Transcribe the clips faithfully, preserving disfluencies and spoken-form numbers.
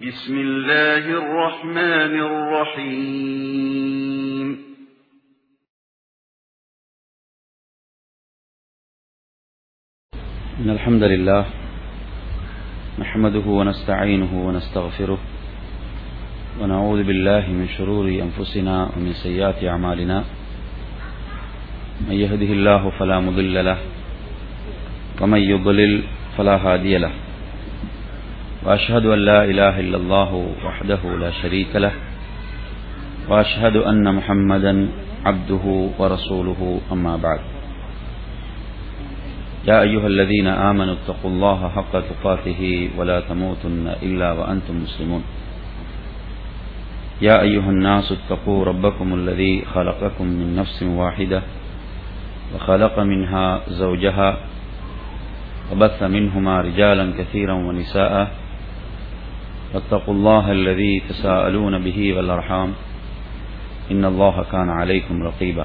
بسم الله الرحمن الرحيم إن الحمد لله نحمده ونستعينه ونستغفره ونعوذ بالله من شرور أنفسنا ومن سيئات أعمالنا من يهده الله فلا مضل له ومن يضلل فلا هادي له وأشهد أن لا إله إلا الله وحده لا شريك له وأشهد أن محمدا عبده ورسوله أما بعد يا أيها الذين آمنوا اتقوا الله حق تقاته ولا تموتن إلا وأنتم مسلمون يا أيها الناس اتقوا ربكم الذي خلقكم من نفس واحدة وخلق منها زوجها وبث منهما رجالا كثيرا ونساء واتقوا الله الذي تساءلون به والأرحام إن الله كان عليكم رقيبا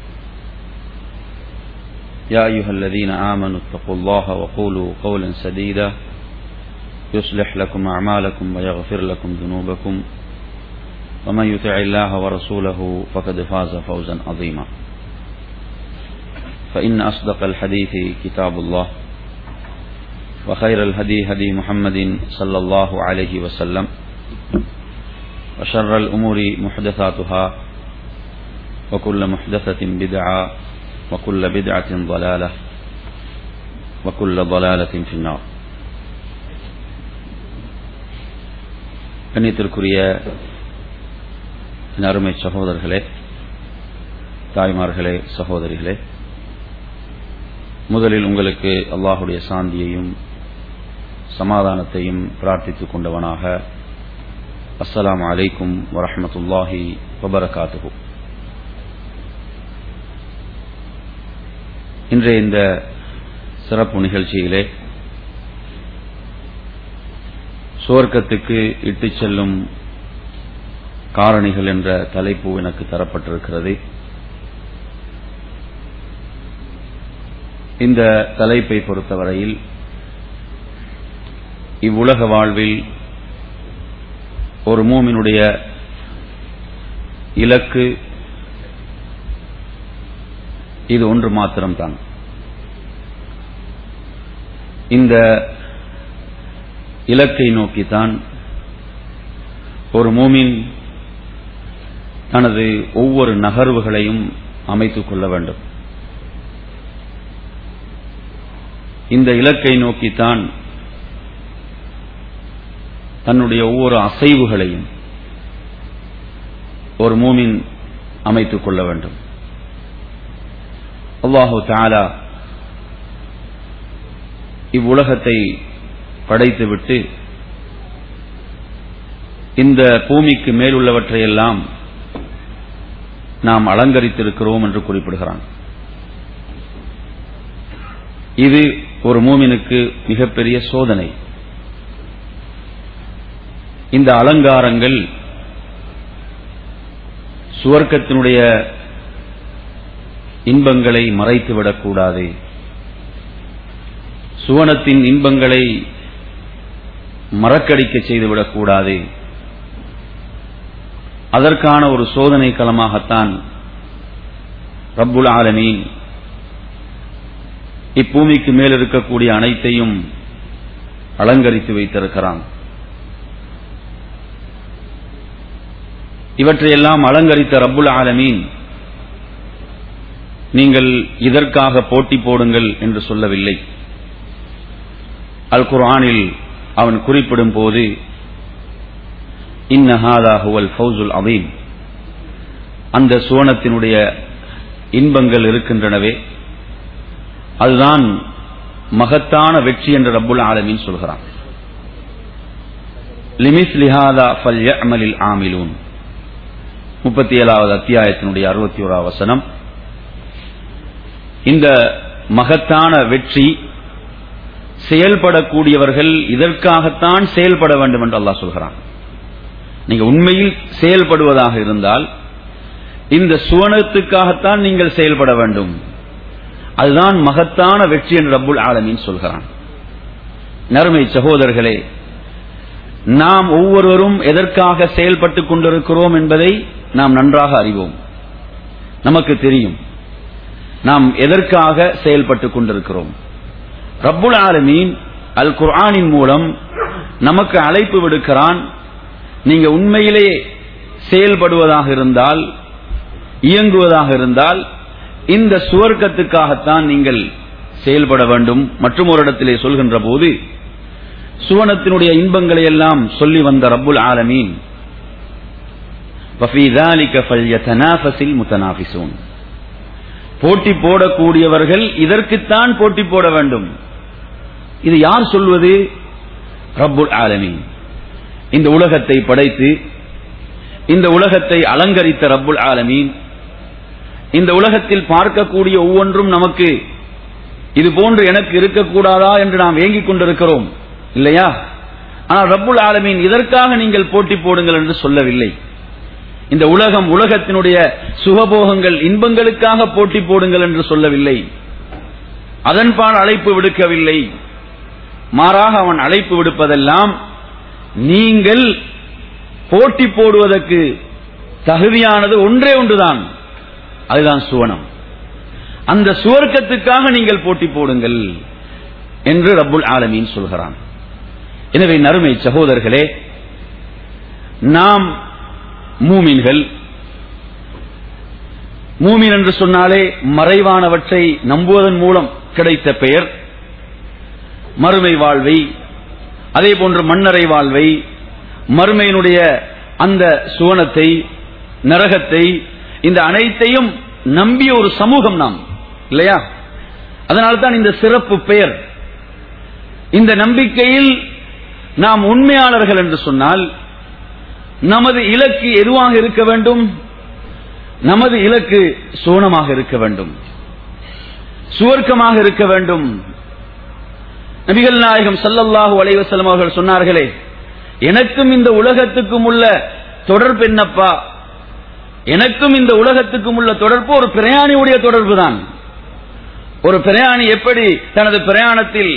يا أيها الذين آمنوا اتقوا الله وقولوا قولا سديدا يصلح لكم أعمالكم ويغفر لكم ذنوبكم ومن يطع الله ورسوله فقد فاز فوزا عظيما فإن أصدق الحديث كتاب الله وخير الهدي هدي محمد صلى الله عليه وسلم وشر الأمور محدثاتها وكل محدثة بدعة وكل بدعة ضلالة وكل ضلالة في النار. கண்ணியத்திற்குரிய அருமை சகோதரர்களே, தாய்மார்களே, சகோதரிகளே, முதலில் உங்களுக்கு அல்லாஹுடைய சாந்தியையும் சமாதானத்தையும் பிரார்த்தித்துக் கொண்டவனாக அஸ்ஸலாமு அலைக்கும் வரஹ்மத்துல்லாஹி வபரகாத்துஹு. இன்றைய இந்த சிறப்பு நிகழ்ச்சியிலே சுவர்க்கத்துக்கு இட்டுச் செல்லும் காரணிகள் என்ற தலைப்பு எனக்கு தரப்பட்டிருக்கிறது. இந்த தலைப்பை பொறுத்தவரையில் இவ்வுலக வாழ்வில் ஒரு மூமினுடைய இலக்கு இது ஒன்று மாத்திரம்தான். இந்த இலக்கை நோக்கித்தான் ஒரு மூமின் தனது ஒவ்வொரு நகர்வுகளையும் அமைத்துக் கொள்ள வேண்டும். இந்த இலக்கை நோக்கித்தான் தன்னுடைய ஒவ்வொரு அசைவுகளையும் ஒரு மூமின் அமைத்துக் கொள்ள வேண்டும். அல்லாஹு தஆலா இவ்வுலகத்தை படைத்துவிட்டு இந்த பூமிக்கு மேலுள்ளவற்றையெல்லாம் நாம் அலங்கரித்திருக்கிறோம் என்று குறிப்பிடுகிறான். இது ஒரு மூமினுக்கு மிகப்பெரிய சோதனை. இந்த அலங்காரங்கள் சுவர்க்கத்தினுடைய இன்பங்களை மறைத்துவிடக்கூடாது, சுவனத்தின் இன்பங்களை மறக்கடிக்க செய்துவிடக்கூடாது. அதற்கான ஒரு சோதனை களமாகத்தான் ரப்புல் ஆலமீன் இப்பூமிக்கு மேல் இருக்கக்கூடிய அனைத்தையும் அலங்கரித்து வைத்திருக்கிறான். இவற்றையெல்லாம் அலங்கரித்த ரப்புல் ஆலமீன் நீங்கள் இதற்காக போட்டி போடுங்கள் என்று சொல்லவில்லை. அல் குர்ஆனில் அவன் குறிப்பிடும் போது இன்ன ஹாதா ஹுவல் ஃபௌசுல் அதீம், அந்த சுவனத்தினுடைய இன்பங்கள் இருக்கின்றனவே அதுதான் மகத்தான வெற்றி என்று ரப்புல் ஆலமீன் சொல்கிறான். லிமிஸ்லி ஹாதா ஃபல்யஅமலில் ஆமிலூன், முப்பத்தி ஏழாவது அத்தியாயத்தினுடைய அறுபத்தி ஓராவது வசனம். இந்த மகத்தான வெற்றி செயல்படக்கூடியவர்கள் இதற்காகத்தான் செயல்பட வேண்டும் என்று அல்லாஹ் சொல்கிறான். நீங்க உண்மையில் செயல்படுவதாக இருந்தால் இந்த சுவனத்துக்காகத்தான் நீங்கள் செயல்பட வேண்டும், அதுதான் மகத்தான வெற்றி என்று ரப்புல் ஆலமீன் சொல்கிறான். நறுமை சகோதரர்களே, நாம் ஒவ்வொருவரும் எதற்காக செயல்பட்டுக் கொண்டிருக்கிறோம் என்பதை நாம் நன்றாக அறிவோம். நமக்கு தெரியும் நாம் எதற்காக செயல்பட்டுக் கொண்டிருக்கிறோம். ரப்புல் ஆலமீன் அல் குர்ஆனின் மூலம் நமக்கு அழைப்பு விடுக்கிறான். நீங்க உண்மையிலே செயல்படுவதாக இருந்தால், இயங்குவதாக இருந்தால் இந்த சுவர்க்கத்துக்காகத்தான் நீங்கள் செயல்பட வேண்டும். மற்றும் ஒரு இடத்திலே சொல்கின்ற போது சுவனத்தினுடைய இன்பங்களை எல்லாம் சொல்லி வந்த ரப்புல் ஆலமீன் வஃபீ ذَلِكَ فَلْيَتَنَافَسِ الْمُتَنَافِسُونَ, போட்டி போடக்கூடியவர்கள் இதற்குத்தான் போட்டி போட வேண்டும். இது யார் சொல்வது? ரப்புல் ஆலமீன். இந்த உலகத்தை படைத்து இந்த உலகத்தை அலங்கரித்த ரப்புல் ஆலமீன் இந்த உலகத்தில் பார்க்கக்கூடிய ஒவ்வொன்றும் நமக்கு இது போன்று எனக்கு இருக்கக்கூடாதா என்று நாம் ஏங்கிக் கொண்டிருக்கிறோம் இல்லையா? ஆனால் ரப்புல் ஆலமீன் இதற்காக நீங்கள் போட்டி போடுங்கள் என்று சொல்லவில்லை. இந்த உலகம் உலகத்தினுடைய சுகபோகங்கள் இன்பங்களுக்காக போட்டி போடுங்கள் என்று சொல்லவில்லை. அதன்பால் அழைப்பு விடுக்கவில்லை. மாறாக அவன் அழைப்பு விடுப்பதெல்லாம் நீங்கள் போட்டி போடுவதற்கு தகுதியானது ஒன்றே ஒன்றுதான், அதுதான் சுவனம். அந்த சுவர்க்கத்துக்காக நீங்கள் போட்டி போடுங்கள் என்று ரப்புல் ஆலமீன் சொல்கிறான். எனவே நறுமை சகோதரர்களே, நாம் மூமின்கள். மூமின் என்று சொன்னாலே மறைவானவற்றை நம்புவதன் மூலம் கிடைத்த பெயர். மறுமை வாழ்வை, அதே போன்று மண்ணறை வாழ்வை, மறுமையினுடைய அந்த சுவனத்தை, நரகத்தை, இந்த அனைத்தையும் நம்பிய ஒரு சமூகம் நாம் இல்லையா? அதனால்தான் இந்த சிறப்பு பெயர். இந்த நம்பிக்கையில் நாம் உண்மையாளர்கள் என்று சொன்னால் நமது இலக்கு எதுவாக இருக்க வேண்டும்? நமது இலக்கு சுவனமாக இருக்க வேண்டும், சுவர்க்கமாக இருக்க வேண்டும். நபிகள் நாயகம் ஸல்லல்லாஹு அலைஹி வஸல்லம் அவர்கள் சொன்னார்களே, எனக்கும் இந்த உலகத்துக்கும் உள்ள தொடர்பு என்னப்பா? எனக்கும் இந்த உலகத்துக்கும் உள்ள தொடர்பு ஒரு பிரயாணியுடைய தொடர்பு தான். ஒரு பிரயாணி எப்படி தனது பிரயாணத்தில்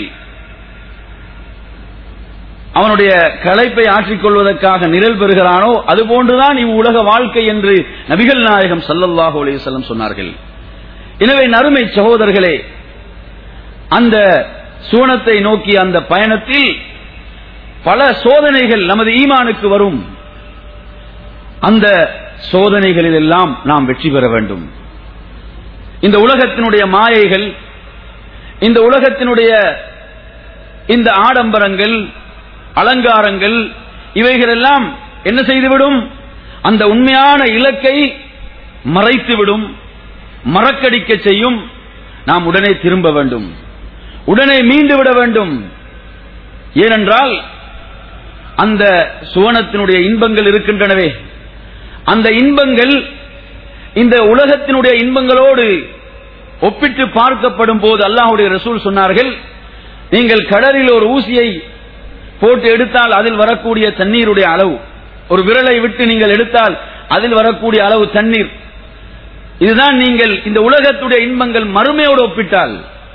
அவனுடைய களைப்பை ஆற்றிக் கொள்வதற்காக நிழல் பெறுகிறானோ அதுபோன்றுதான் இவ்வுலக வாழ்க்கை என்று நபிகள் நாயகம் ஸல்லல்லாஹு அலைஹி வஸல்லம் சொன்னார்கள். எனவே நறுமை சகோதரர்களே, அந்த சுவனத்தை நோக்கி அந்த பயணத்தில் பல சோதனைகள் நமது ஈமானுக்கு வரும். அந்த சோதனைகளில் எல்லாம் நாம் வெற்றி பெற வேண்டும். இந்த உலகத்தினுடைய மாயைகள், இந்த உலகத்தினுடைய இந்த ஆடம்பரங்கள், அலங்காரங்கள், இவைகளெல்லாம் என்ன செய்துவிடும்? அந்த உண்மையான இலக்கை மறைத்துவிடும், மறக்கடிக்க செய்யும். நாம் உடனே திரும்ப வேண்டும், உடனே மீண்டு விட வேண்டும். ஏனென்றால் அந்த சுவனத்தினுடைய இன்பங்கள் இருக்கின்றனவே, அந்த இன்பங்கள் இந்த உலகத்தினுடைய இன்பங்களோடு ஒப்பிட்டு பார்க்கப்படும் போது அல்லாஹ்வுடைய ரசூல் சொன்னார்கள், நீங்கள் கடலில் ஒரு ஊசியை போட்டு எடுத்தால் அதில் வரக்கூடிய தண்ணீருடைய அளவு, ஒரு விரலை விட்டு நீங்கள் எடுத்தால் அதில் வரக்கூடிய அளவு தண்ணீர், இதுதான் நீங்கள் இந்த உலகத்துடைய இன்பங்கள் மறுமையோடு ஒப்பிட்டால்.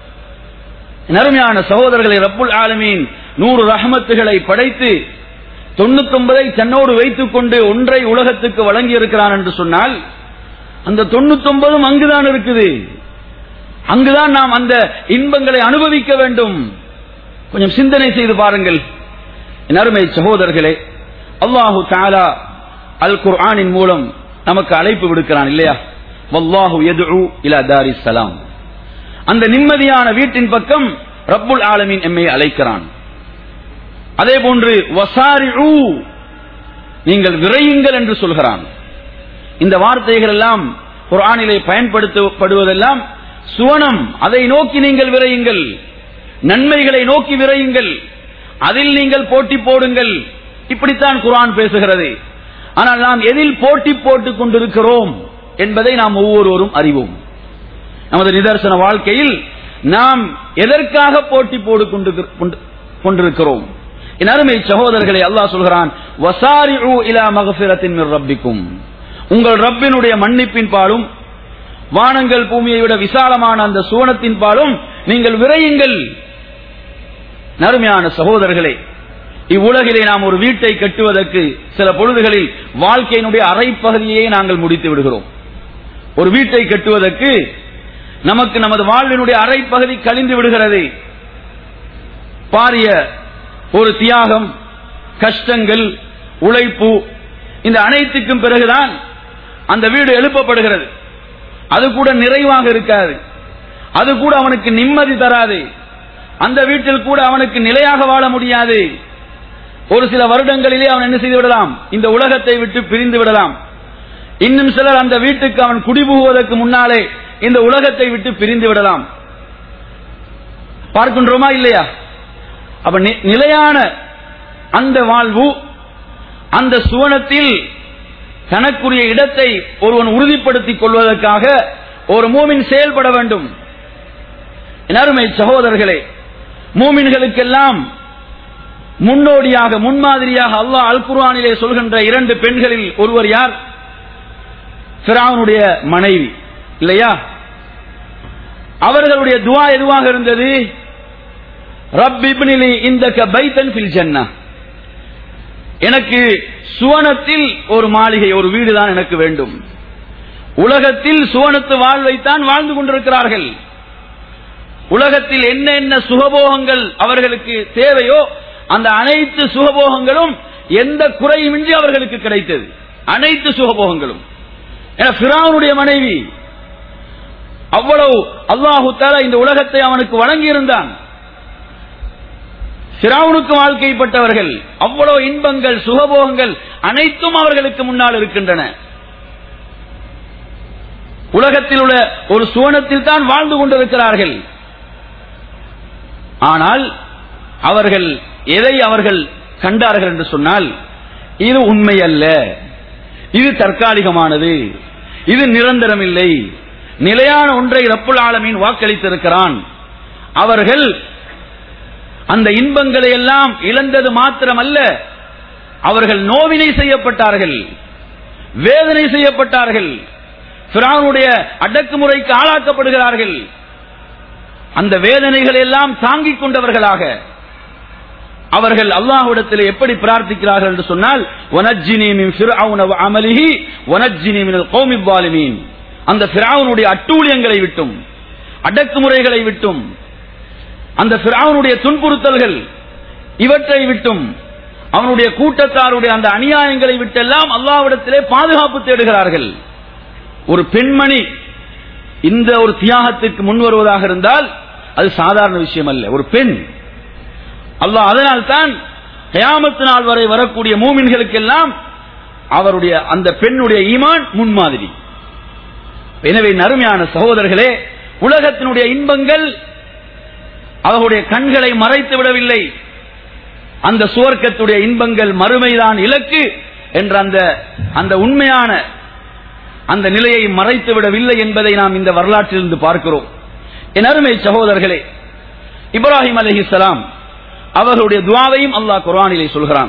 நறுமையான சகோதரர்களை, ரப்புல் ஆலமீன் நூறு ரஹமத்துகளை படைத்து தொண்ணூத்தி ஒன்பதை தன்னோடு வைத்துக் கொண்டு ஒன்றை உலகத்துக்கு வழங்கி இருக்கிறான் என்று சொன்னால் அந்த தொண்ணூத்தி ஒன்பதும் அங்குதான் இருக்குது. அங்குதான் நாம் அந்த இன்பங்களை அனுபவிக்க வேண்டும். கொஞ்சம் சிந்தனை செய்து பாருங்கள் அருமை சகோதரர்களே. அல்லாஹு தஆலா அல் குர்ஆனின் மூலம் நமக்கு அழைப்பு விடுக்கிறான் இல்லையா? வல்லாஹு யதுஉ இலா தாரிஸ் ஸலாம், அந்த நிம்மதியான வீட்டின் பக்கம் ரப்புல் ஆலமீன் எம்மை அழைக்கிறான். அதே போன்று வசாரிஉ, நீங்கள் விரையுங்கள் என்று சொல்கிறான். இந்த வார்த்தைகள் எல்லாம் குர்ஆனிலே பயன்படுத்தப்படுவதெல்லாம் சுவனம், அதை நோக்கி நீங்கள் விரையுங்கள், நன்மைகளை நோக்கி விரையுங்கள், அதில் நீங்கள் போட்டி போடுங்கள். இப்படித்தான் குர்ஆன் பேசுகிறது. ஆனால் நாம் எதில் போட்டி போட்டுக் கொண்டிருக்கிறோம் என்பதை நாம் ஒவ்வொருவரும் அறிவோம். நமது நிதர்சன வாழ்க்கையில் நாம் எதற்காக போட்டி போட்டுக் கொண்டிருக்கிறோம்? என் அருமை சகோதரர்களை, அல்லாஹ் சொல்கிறான், வசாரிஉ இலா மக்ஃபிரத்தின் மிர் ரப்பிக்கும், உங்கள் ரப்பினுடைய மன்னிப்பின் பாலும் வானங்கள் பூமியை விட விசாலமான அந்த சுவனத்தின் பாலும் நீங்கள் விரையுங்கள். நறுமையான சகோதரர்களே, இவ்வுலகிலே நாம் ஒரு வீட்டை கட்டுவதற்கு சில பொழுதுகளில் வாழ்க்கையினுடைய அரைப்பகுதியை நாங்கள் முடித்து விடுகிறோம். ஒரு வீட்டை கட்டுவதற்கு நமக்கு நமது வாழ்வினுடைய அரைப்பகுதி கழிந்து விடுகிறது. பாரிய ஒரு தியாகம், கஷ்டங்கள், உழைப்பு, இந்த அனைத்துக்கும் பிறகுதான் அந்த வீடு எழுப்பப்படுகிறது. அது கூட நிறைவாக இருக்காது, அது கூட அவனுக்கு நிம்மதி தராது, அந்த வீட்டில் கூட அவனுக்கு நிலையாக வாழ முடியாது. ஒரு சில வருடங்களிலே அவன் என்ன செய்து விடலாம், இந்த உலகத்தை விட்டு பிரிந்து விடலாம். இன்னும் சிலர் அந்த வீட்டுக்கு அவன் குடிபுகுவதற்கு முன்னாலே இந்த உலகத்தை விட்டு பிரிந்து விடலாம். பார்க்கின்றோமா இல்லையா? அப்ப நிலையான அந்த வாழ்வு, அந்த சுவனத்தில் தனக்குரிய இடத்தை ஒருவன் உறுதிப்படுத்திக் கொள்வதற்காக ஒரு மூமின் செயல்பட வேண்டும். அருமை சகோதரர்களே, மூமின்களுக்கெல்லாம் முன்னோடியாக, முன்மாதிரியாக அல்லாஹ் அல் குர்ஆனிலே சொல்கின்ற இரண்டு பெண்களில் ஒருவர் யார்? ஃபிரௌனுடைய மனைவி இல்லையா? அவர்களுடைய துஆ எதுவாக இருந்தது? ரப்பி இப்னிலி இந்தக பைத்தன் ஃபில் ஜன்னah, எனக்கு சுவனத்தில் ஒரு மாளிகை, ஒரு வீடுதான் எனக்கு வேண்டும். உலகத்தில் சுவனத்து வாழ்வைத்தான் வாழ்ந்து கொண்டிருக்கிறார்கள். உலகத்தில் என்ன என்ன சுகபோகங்கள் அவர்களுக்கு தேவையோ அந்த அனைத்து சுகபோகங்களும் எந்த குறையுமின்றி அவர்களுக்கு கிடைத்தது. அனைத்து சுகபோகங்களும். ஃபிரௌனுடைய மனைவி அவ்வளவு அல்லாஹு தஆலா இந்த உலகத்தை அவனுக்கு வழங்கி இருந்தான். ஃபிரௌனுக்கு வாழ்க்கைப்பட்டவர்கள், அவ்வளவு இன்பங்கள், சுகபோகங்கள் அனைத்தும் அவர்களுக்கு முன்னால் இருக்கின்றன. உலகத்தில் உள்ள ஒரு சுவனத்தில் தான் வாழ்ந்து கொண்டிருக்கிறார்கள். ஆனால் அவர்கள் எதை அவர்கள் கண்டார்கள் என்று சொன்னால், இது உண்மை அல்ல, இது தற்காலிகமானது, இது நிரந்தரம் இல்லை, நிலையான ஒன்றை ரப்புல் ஆலமீன் வாக்களித்திருக்கிறான். அவர்கள் அந்த இன்பங்களை எல்லாம் இழந்தது மாத்திரமல்ல, அவர்கள் நோவினை செய்யப்பட்டார்கள், வேதனை செய்யப்பட்டார்கள், ஃபிரௌனுடைய அடக்குமுறைக்கு ஆளாக்கப்படுகிறார்கள். அந்த வேதனைகளை எல்லாம் தாங்கிக் கொண்டவர்களாக அவர்கள் அல்லாஹ்விடத்தில் எப்படி பிரார்த்திக்கிறார்கள் என்று சொன்னால், வனஜ்ஜினி மின் ஃபிர்அவுன வ அமலிஹி வனஜ்ஜினி மினல் கௌமி ஸாலிமீன், அந்த ஃபிர்அவுனுடைய அட்டூழியங்களை விட்டும், அடக்குமுறைகளை விட்டும், அந்த ஃபிர்அவுனுடைய துன்புறுத்தல்கள் இவற்றை விட்டும், அவனுடைய கூட்டத்தாருடைய அந்த அநியாயங்களை விட்டெல்லாம் அல்லாஹ்விடத்திலே பாதுகாப்பு தேடுகிறார்கள். ஒரு பெண்மணி இந்த ஒரு தியாகத்திற்கு முன் வருவதாக இருந்தால் அது சாதாரண விஷயம் அல்ல. ஒரு பெண், அல்லாஹ் அதனால் தான் கியாமத் நாள் வரை வரக்கூடிய மூமின்களுக்கெல்லாம் அவருடைய அந்த பெண்ணுடைய ஈமான் முன்மாதிரி. எனவே நறுமையான சகோதரர்களே, உலகத்தினுடைய இன்பங்கள் அவருடைய கண்களை மறைத்து விடவில்லை. அந்த சுவர்க்கத்துடைய இன்பங்கள் மறுமைதான் இலக்கு என்ற அந்த அந்த உண்மையான அந்த நிலையை மறைத்து விடவில்லை என்பதை நாம் இந்த வரலாற்றிலிருந்து பார்க்கிறோம். என் அருமை சகோதரர்களே, இப்ராஹிம் அலைஹிஸ்ஸலாம் அவர்களுடைய துஆவையும் அல்லாஹ் குர்ஆனிலே சொல்கிறான்.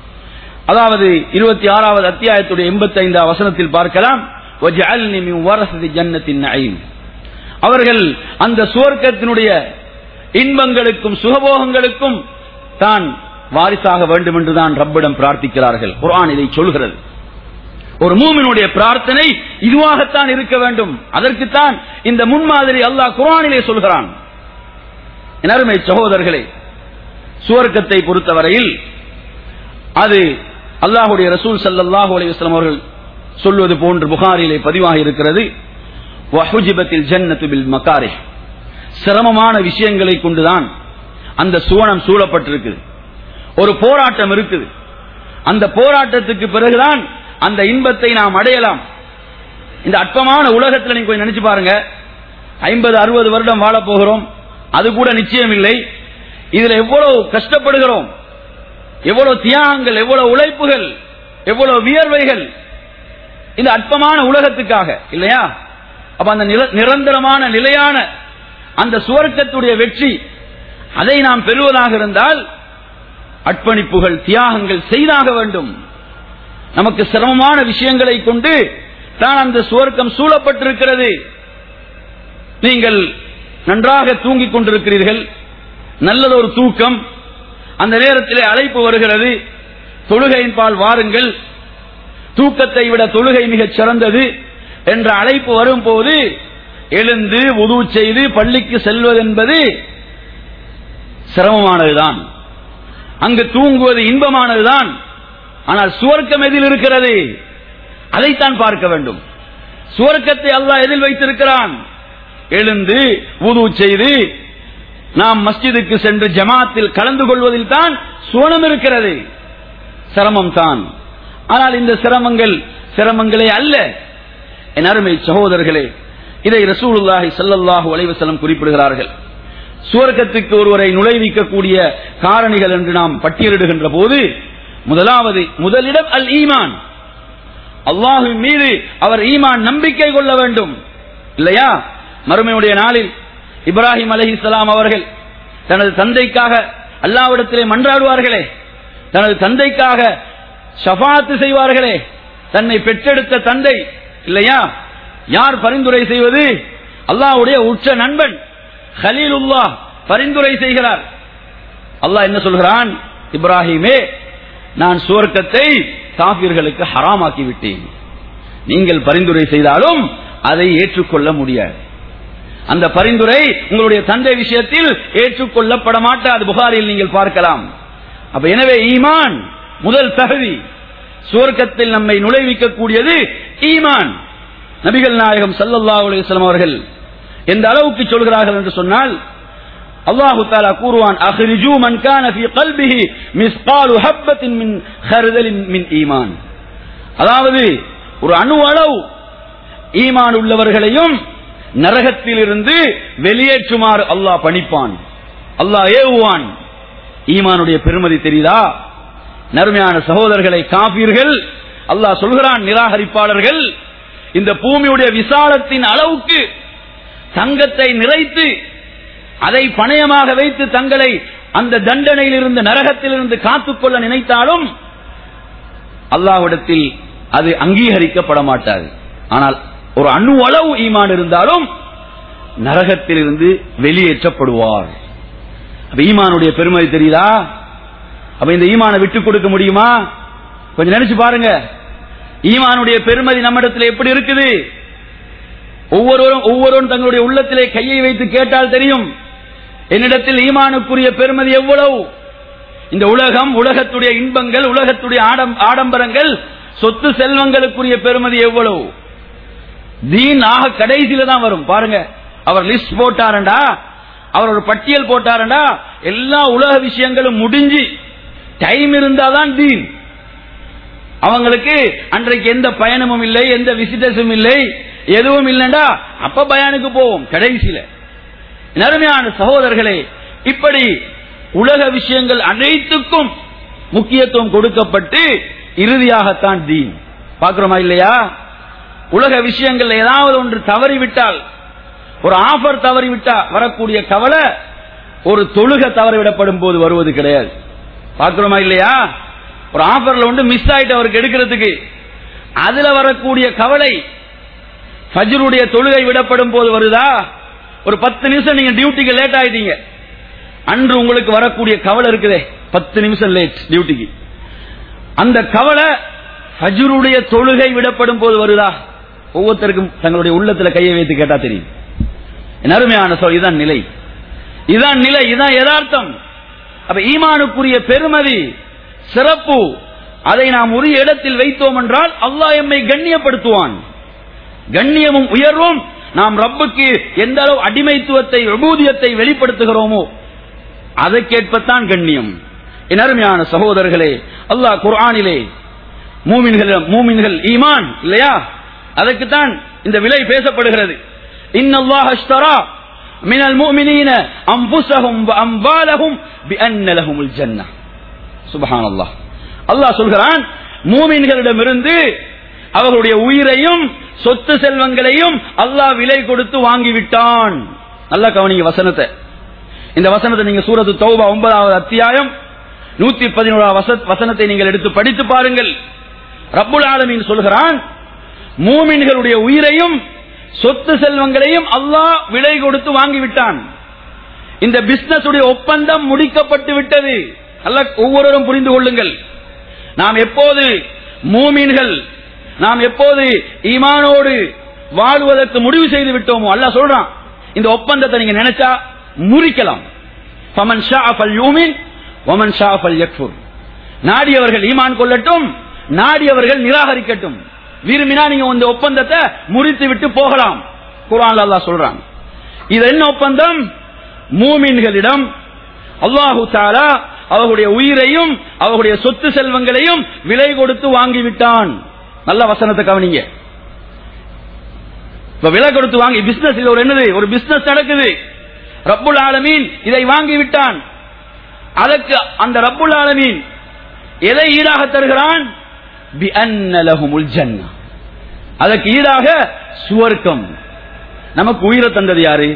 அதாவது இருபத்தி ஆறாவது அத்தியாயத்துடைய எண்பத்தி ஐந்தாவது வசனத்தில் பார்க்கலாம், வஜஅல்னி மின் வரஸதி ஜன்னத்தின் நஈம். அவர்கள் அந்த சுவர்க்கத்தினுடைய இன்பங்களுக்கும் சுகபோகங்களுக்கும் தான் வாரிசாக வேண்டும் என்றுதான் ரப்பிடம் பிரார்த்திக்கிறார்கள். குர்ஆன் இதை சொல்கிறது. ஒரு மூமினுடைய பிரார்த்தனை இதுவாகத்தான் இருக்க வேண்டும். அதற்குத்தான் இந்த முன்மாதிரி அல்லாஹ் குர்ஆனிலே சொல்கிறான். என் அருமை சகோதரர்களே, சுவர்க்கத்தை பொறுத்தவரையில் அது அல்லாஹ்வுடைய ரசூல் ஸல்லல்லாஹு அலைஹி வஸல்லம் அவர்கள் சொல்வது போன்று புகாரிலே பதிவாகி இருக்கிறது. வஹுஜிபத்தில் ஜன்னத்து பில் மகாரிஹ், சிரமமான விஷயங்களை கொண்டுதான் அந்த சுவனம் சூழப்பட்டிருக்குது. ஒரு போராட்டம் இருக்குது. அந்த போராட்டத்துக்கு பிறகுதான் அந்த இன்பத்தை நாம் அடையலாம். இந்த அற்பமான உலகத்தில் நீங்க கொஞ்சம் நினைச்சு பாருங்க, ஐம்பது அறுபது வருடம் வாழ போகிறோம், அது கூட நிச்சயம் இல்லை. இதுல எவ்வளவு கஷ்டப்படுகிறோம், எவ்வளவு தியாகங்கள், எவ்வளவு உழைப்புகள், எவ்வளவு வியர்வைகள் இந்த அற்பமான உலகத்துக்காக இல்லையா? அப்ப அந்த நிரந்தரமான நிலையான அந்த சுவர்க்கத்துடைய வெற்றி, அதை நாம் பெறுவதாக இருந்தால் அர்ப்பணிப்புகள், தியாகங்கள் செய்தாக வேண்டும். நமக்கு சிரமமான விஷயங்களை கொண்டு தான் அந்த சுவர்க்கம் சூழப்பட்டிருக்கிறது. நீங்கள் நன்றாக தூங்கிக் கொண்டிருக்கிறீர்கள், நல்லதொரு தூக்கம், அந்த நேரத்திலே அழைப்பு வருகிறது, தொழுகையின் பால் வாருங்கள், தூக்கத்தை விட தொழுகை மிகச் சிறந்தது என்ற அழைப்பு வரும் போது எழுந்து வுது செய்து பள்ளிக்கு செல்வது என்பது சிரமமானதுதான். அங்கு தூங்குவது இன்பமானதுதான். ஆனால் சுவர்க்கம் எதில் இருக்கிறது? அதைத்தான் பார்க்க வேண்டும். சுவர்க்கத்தை அல்லாஹ் எதில் வைத்திருக்கிறான்? எழுந்து வுது செய்து நாம் மஸ்ஜிதுக்கு சென்று ஜமாத்தில் கலந்து கொள்வதில் தான் சுவனம் இருக்கிறது. சிரமம் தான். ஆனால் இந்த சிரமங்கள் சிரமங்களே அல்ல. என் அருமை சகோதரர்களே, இதை ரசூலுல்லாஹி ஸல்லல்லாஹு அலைஹி வஸல்லம் குறிப்பிடுகிறார்கள். சுவர்க்கத்துக்கு ஒருவரை நுழைவிக்கக்கூடிய காரணிகள் என்று நாம் பட்டியலிடுகின்ற போது முதலாவது முதலிடம் அல் ஈமான். அல்லாஹ்வின் மீது அவர் ஈமான் நம்பிக்கை கொள்ள வேண்டும். இல்லையா? மறுமையுடைய நாளில் இப்ராஹிம் அலைஹிஸ்ஸலாம் அவர்கள் தனது தந்தைக்காக அல்லாஹ்விடத்திலே மன்றாடுவார்களே, தனது தந்தைக்காக ஷஃபாஅத் செய்வார்களே, தன்னை பெற்றெடுத்த தந்தை இல்லையா? யார் பரிந்துரை செய்வது? அல்லாஹ்வுடைய உச்ச நண்பன் கலீலுல்லாஹ் பரிந்துரை செய்கிறார். அல்லாஹ் என்ன சொல்கிறான்? இப்ராஹிமே, நான் சுவர்க்கத்தை காஃபிர்களுக்கு ஹராமாக்கி விட்டேன். நீங்கள் பரிந்துரை செய்தாலும் அதை ஏற்றுக்கொள்ள முடியாது. அந்த பரிந்துரை உங்களுடைய தந்தை விஷயத்தில் ஏற்றுக்கொள்ளப்பட மாட்டாது. புகாரில் நீங்கள் பார்க்கலாம். அப்ப எனவே ஈமான் முதல் தகுதி. சுவர்க்கத்தில் நம்மை நுழைவிக்க கூடியது ஈமான். நபிகள் நாயகம் ஸல்லல்லாஹு அலைஹி வஸல்லம் அவர்கள் எந்த அளவுக்கு சொல்கிறார்கள் என்று சொன்னால், அல்லாஹ் தஆலா கூறுவான், அக்ரிஜூ மன் கான ஃபீ கல்பிஹி மிஸ்காலு ஹப்பத்தின் மின் ஹர்தலின் மின் ஈமான். அதாவது ஒரு அணு அளவு ஈமான் உள்ளவர்களையும் நரகத்திலிருந்து வெளியேற்றுமாறு அல்லாஹ் பணிப்பான், அல்லாஹ் ஏவுவான். ஈமானுடைய பெருமதி தெரியுதா? நறுமையான சகோதரர்களை, காஃபிர்கள் அல்லாஹ் சொல்கிறான், நிராகரிப்பாளர்கள் இந்த பூமியுடைய விசாலத்தின் அளவுக்கு தங்கத்தை நிறைத்து அதை பணயமாக வைத்து தங்களை அந்த தண்டனையிலிருந்து நரகத்திலிருந்து காத்துக்கொள்ள நினைத்தாலும் அல்லாஹ்விடத்தில் அது அங்கீகரிக்கப்பட மாட்டாது. ஆனால் ஒரு அணு அளவு ஈமான் இருந்தாலும் நரகத்திலிருந்து வெளியேற்றப்படுவார். அப்ப ஈமானுடைய பெருமதி தெரியுதா? அப்ப இந்த ஈமானை விட்டுக் கொடுக்க முடியுமா? கொஞ்சம் நினைச்சு பாருங்க. ஈமானுடைய பெருமதி நம்மிடத்தில் எப்படி இருக்குது? ஒவ்வொருவரும் ஒவ்வொருவரும் தங்களுடைய உள்ளத்திலே கையை வைத்து கேட்டால் தெரியும், என்னிடத்தில் ஈமானுக்குரிய பெருமதி எவ்வளவு. இந்த உலகம், உலகத்துடைய இன்பங்கள், உலகத்துடைய ஆடம்பரங்கள், சொத்து செல்வங்களுக்குரிய பெருமதி எவ்வளவு? தீன் ஆக கடைசியில தான் வரும். பாருங்க, அவர் லிஸ்ட் போட்டாரண்டா, அவர் ஒரு பட்டியல் போட்டாரண்டா, எல்லா உலக விஷயங்களும் முடிஞ்சு டைம் இருந்தாதான் தீன். அவங்களுக்கு அன்றைக்கு எந்த பயணமும் இல்லை, எந்த விசிட்டர்ஸும் இல்லை, எதுவும் இல்லைண்டா அப்ப பயானுக்கு போவோம் கடைசியில. நறுமையான சகோதரர்களே, இப்படி உலக விஷயங்கள் அனைத்துக்கும் முக்கியத்துவம் கொடுக்கப்பட்டு இறுதியாகத்தான் தீன். பார்க்கிறோமா இல்லையா? உலக விஷயங்கள் ஏதாவது ஒன்று தவறிவிட்டால், ஒரு ஆஃபர் தவறிவிட்டா வரக்கூடிய கவலை ஒரு தொழுக தவறிவிடப்படும் போது வருவது கிடையாது. பார்க்கிறோமா இல்லையா? ஒரு ஆஃபர்ல ஒன்று மிஸ் ஆயிட்டு அவருக்கு எடுக்கிறதுக்கு, அதுல வரக்கூடிய கவலை ஃபஜ்ருடைய தொழுகை விடப்படும் போது வருதா? ஒரு பத்து நிமிஷம் நீங்க டியூட்டிக்கு லேட் ஆயிட்டீங்க, அன்று உங்களுக்கு வரக்கூடிய கவலை இருக்குதே, பத்து நிமிஷம் லேட் டியூட்டிக்கு, அந்த கவலை ஃபஜ்ருடைய தொழுகை விடப்படும் போது வருதா? ஒவ்வொருத்தருக்கும் தங்களுடைய உள்ளத்துல கையை வைத்து கேட்டா தெரியும். அருமையான சொல், இதுதான் நிலை, இதுதான் நிலை, இதுதான் யதார்த்தம். அப்ப ஈமானுக்குரிய பெருமதி, சிறப்பு, அதை நாம் உரிய இடத்தில் வைத்தோம் என்றால் அல்லாஹ் எம்மை கண்ணியப்படுத்துவான். கண்ணியமும் உயர்வும் நாம் ரப்புக்கு எந்த அளவு அடிமைத்துவத்தை, உபூதியத்தை வெளிப்படுத்துகிறோமோ அதற்கேற்பத்தான் கண்ணியம். என் அருமையான சகோதரர்களே, அல்லாஹ் குர்ஆனிலே மூமின்கள் மூமின்கள் ஈமான் இல்லையா, அதற்குத்தான் இந்த விலை பேசப்படுகிறது. இன்னல்லாஹ் அஷ்தரா மினல் முஃமினீன அன்ஃபுஸஹும் வ அம்வாலஹும் பிஅன்ன லஹுமுல் ஜன்னah. சுப்ஹானல்லாஹ். அல்லாஹ் சொல்கிறான், மூமின்களிடமிருந்து அவர்களுடைய உயிரையும் சொத்து செல்வங்களையும் அல்லாஹ் விலை கொடுத்து வாங்கிவிட்டான். நல்லா கவனிங்க வசனத்தை. இந்த வசனத்தை நீங்க சூரத்து தௌபா ஒன்பதாவது அத்தியாயம் நூத்தி பதினோராவது வசனத்தை நீங்கள் எடுத்து படித்து பாருங்கள். ரப்புல் ஆலமீன் சொல்கிறான், மூமின்களுடைய உயிரையும் சொத்து செல்வங்களையும் அல்லாஹ் விலை கொடுத்து வாங்கிவிட்டான். இந்த பிசினஸ் உடைய ஒப்பந்தம் முடிக்கப்பட்டு விட்டது. அல்லாஹ் ஒவ்வொருவரும் புரிந்து கொள்ளுங்கள். நாம் எப்போது மூமின்கள், நாம் எப்போது ஈமானோடு வாழ்வதற்கு முடிவு செய்து விட்டோமோ அல்லாஹ் சொல்றான், இந்த ஒப்பந்தத்தை நீங்க நினைச்சா முறிக்கலாம். ஃபமன் ஷாஅ ஃபல்யூமின் வமன் ஷாஅ ஃபல்யக்ஃபுர். நாடியவர்கள் ஈமான் கொள்ளட்டும், நாடியவர்கள் நிராகரிக்கட்டும். விரும்பினா நீங்க இந்த ஒப்பந்தத்தை முறித்து விட்டு போகலாம். குர்ஆன்ல அல்லாஹ் சொல்றான். இது என்ன ஒப்பந்தம்? மூமின்களிடம் அல்லாஹு தஆலா அவர்களுடைய உயிரையும் அவர்களுடைய சொத்து செல்வங்களையும் விலை கொடுத்து வாங்கிவிட்டான். நல்ல வசனத்தை கவனிங்க. இப்ப விலை கொடுத்து வாங்கி பிசினஸ், இது ஒரு என்னது, ஒரு பிசினஸ் நடக்குது. ரப்புல் ஆலமீன் இதை வாங்கிவிட்டான். அதற்கு அந்த ரப்புல் ஆலமீன் எதை ஈடாக தருகிறான்? பிஅன்ன லஹுமுல் ஜன்னah. அதற்கு ஈடாக சுவர்க்கம். நமக்கு உயிரை தந்தது யாரு?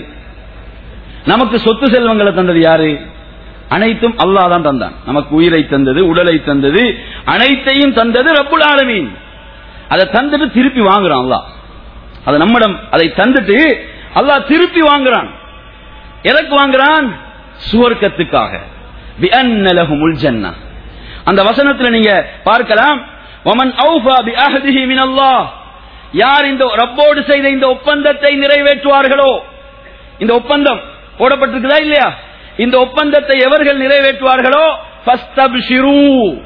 நமக்கு சொத்து செல்வங்களை தந்தது யாரு? அனைத்தும் அல்லாஹ் தான் தந்தான். நமக்கு உயிரை தந்தது, உடலை தந்தது, அனைத்தையும் தந்தது ரப்புல் ஆலமீன். அதை தந்துட்டு திருப்பி வாங்குறான் அல்லாஹ். அது நம்மிடம் அதை தந்துட்டு அல்லாஹ் திருப்பி வாங்குறான். எதற்கு வாங்குறான்? சுவர்க்கத்துக்காக. பிஅன்ன லஹுமுல் ஜன்னah. அந்த வசனத்தில் நீங்க பார்க்கலாம், வமன் அவ்ஃபா பிஅஹ்திஹி மினல்லாஹ். யார் இந்த ரப்போடு செய்த இந்த ஒப்பந்தத்தை நிறைவேற்றுவார்களோ, இந்த ஒப்பந்தம் போடப்பட்டிருக்குதா இல்லையா, இந்த ஒப்பந்தத்தை எவர்கள் நிறைவேற்றுவார்களோ ஃபஸ்தப்ஷிரு,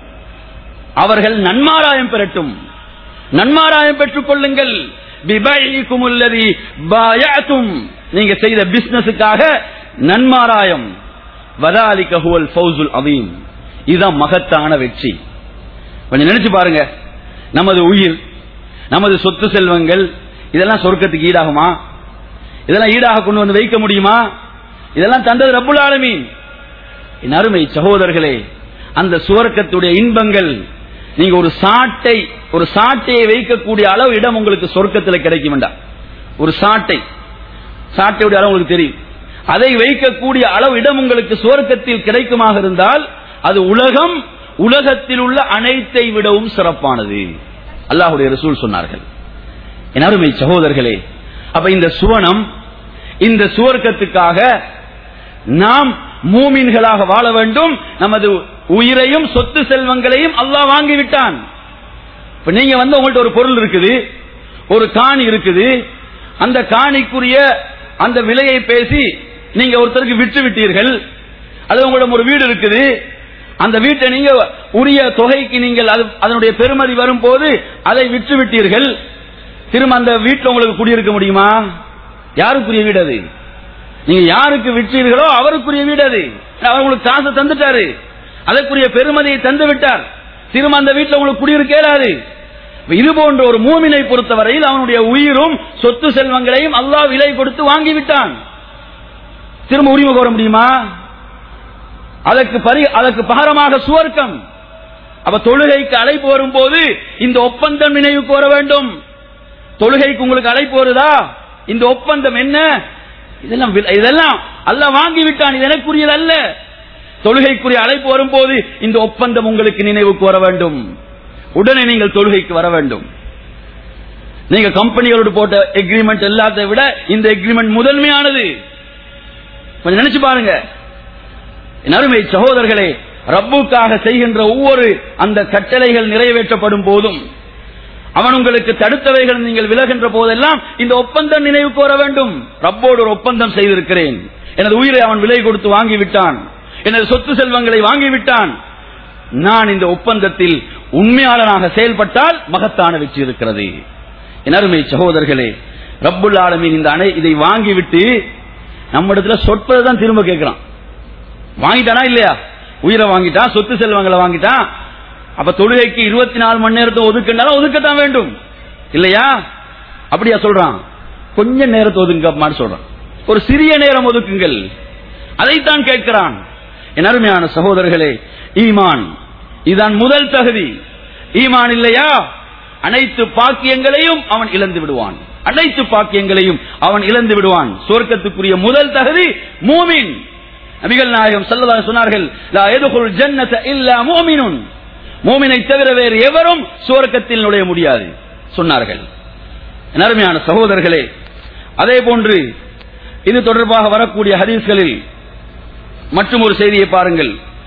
அவர்கள் நன்மாராயம் பெறட்டும், நன்மாராயம் பெற்றுக் கொள்ளுங்கள். பிபைஇகுமுல்லதி பாயஅதும், நீங்க செய்த பிசினஸுக்காக நன்மாராயம். வதாலிக ஹுவல் ஃபௌசுல் அதீம், இதுதான் மகத்தான வெற்றி. கொஞ்சம் நினைச்சு பாருங்க, நமது உயிர், நமது சொத்து செல்வங்கள் இதெல்லாம் சொர்க்கத்துக்கு ஈடாகுமா? இதெல்லாம் ஈடாக கொண்டு வந்து வைக்க முடியுமா? இதெல்லாம் தந்தது ரப்புல் ஆலமீன். என் அருமை சகோதரர்களே, அந்த சுவர்க்கத்துடைய இன்பங்கள் நீங்க ஒரு சாட்டை, ஒரு சாட்டையை வைக்கக்கூடிய அளவு இடம் உங்களுக்கு சொர்க்கத்தில் கிடைக்கும் வேண்டாம். ஒரு சாட்டை, சாட்டையுடைய அளவு உங்களுக்கு தெரியும், அதை வைக்கக்கூடிய அளவு இடம் உங்களுக்கு சுவர்க்கத்தில் கிடைக்குமாக இருந்தால் அது உலகம், உலகத்தில் உள்ள அனைத்தை விடவும் சிறப்பானது. அல்லாஹ்வுடைய ரசூல் சொன்னார்கள். என் அருமை சகோதரர்களே, அப்ப இந்த சுவனம், இந்த சுவர்க்கத்துக்காக நாம் மூமின்களாக வாழ வேண்டும். நமது உயிரையும் சொத்து செல்வங்களையும் அல்லாஹ் வாங்கிவிட்டான். இப்ப நீங்க வந்து உங்கள்ட்ட ஒரு பொருள் இருக்குது, ஒரு காணி இருக்குது, அந்த காணிக்குரிய அந்த விலையை பேசி நீங்க ஒருத்தருக்கு விற்று விட்டீர்கள். அல்லது உங்களிடம் ஒரு வீடு இருக்குது, அந்த வீட்டை நீங்க உரிய தொகைக்கு நீங்கள் அதனுடைய பெருமதி வரும் போது அதை விற்று விட்டீர்கள். திரும்ப அந்த வீட்டில் உங்களுக்கு குடியிருக்க முடியுமா? யாருக்குரிய வீடு அது? நீங்க யாருக்கு விற்றீர்களோ அவருக்குரிய வீடு அது. அவர் உங்களுக்கு காசு தந்துட்டாரு, அதற்குரிய பெருமதியை தந்து விட்டார். திரும்ப அந்த வீட்டில் உங்களுக்கு குடியிருக்க இயலாது. இது போன்ற ஒரு மூமினை பொறுத்தவரையில் அவனுடைய உயிரும் சொத்து செல்வங்களையும் அல்லாஹ் விலை கொடுத்து வாங்கிவிட்டான். திரும்ப உரிமை கோர முடியுமா? அதற்கு பரி அதற்கு பகரமாக சுவர்க்கம். அப்ப தொழுகைக்கு அழைப்பு வரும் போது இந்த ஒப்பந்தம் நினைவுக்கு வர வேண்டும். தொழுகைக்கு உங்களுக்கு அழைப்பு வருதா? இந்த ஒப்பந்தம் என்ன? இதெல்லாம் இதெல்லாம் அல்லாஹ் வாங்கிவிட்டான், இது எனக்குரியது அல்ல. தொழுகைக்குரிய அழைப்பு வரும்போது இந்த ஒப்பந்தம் உங்களுக்கு நினைவுக்கு வர வேண்டும். உடனே நீங்கள் தொழுகைக்கு வர வேண்டும். நீங்க கம்பெனிகளோடு போட்ட எக்ரிமெண்ட் எல்லாத்தை விட இந்த எக்ரிமெண்ட் முதன்மையானது. கொஞ்சம் நினைச்சு பாருங்க. என் அருமை சகோதரர்களே, ரப்புக்காக செய்கின்ற ஒவ்வொரு அந்த கட்டளைகள் நிறைவேற்றப்படும் போதும், அவன் உங்களுக்கு தடுத்தவைகள் நீங்கள் விலகின்ற போதெல்லாம் இந்த ஒப்பந்தம் நினைவுக்கு வர வேண்டும். ரப்போடு ஒரு ஒப்பந்தம் செய்திருக்கிறேன், எனது உயிரை அவன் விலை கொடுத்து வாங்கிவிட்டான், எனது சொத்து செல்வங்களை வாங்கிவிட்டான். நான் இந்த ஒப்பந்தத்தில் உண்மையாளனாக செயல்பட்டால் மகத்தான வெற்றி இருக்கிறது. என் அருமை சகோதரர்களே, ரப்புல் ஆலமீன் இந்த அணை இதை வாங்கிவிட்டு நம்ம இடத்துல சொற்பதான் திரும்ப கேட்கிறான். வாங்கிட்டானா இல்லையா? உயிரை வாங்கிட்டான், சொத்து செல்வங்களை வாங்கிட்டான். அப்ப தொழுகைக்கு இருபத்தி நாலு மணி நேரத்தை ஒதுக்கினாலும் ஒதுக்கத்தான் வேண்டும் இல்லையா? அப்படியா சொல்றான்? கொஞ்ச நேரத்தை ஒதுங்க சொல்றான். ஒரு சிறிய நேரம் ஒதுக்குங்கள், அதைத்தான் கேட்கிறான். என் அருமையான சகோதரர்களே, ஈமான் இதுதான் முதல் தகுதி. ஈமான் இல்லையா அனைத்து பாக்கியங்களையும் அவன் இழந்து விடுவான். அனைத்து பாக்கியங்களையும் அவன் இழந்து விடுவான். சொர்க்கத்துக்குரிய முதல் தகுதி மூமின். நபிகள் நாயகம் ஸல்லல்லாஹு அலைஹி சொன்னார்கள், லா யதுகுல் ஜன்னத இல்லா முஃமினுன், மூமினை தவிர வேறு எவரும் சுவர்க்கத்தில் நுழைய முடியாது சொன்னார்கள். அருமையான சகோதரர்களே, அதே போன்று இது தொடர்பாக வரக்கூடிய ஹதீஸ்களில் மற்றும் ஒரு செய்தியை பாருங்கள்.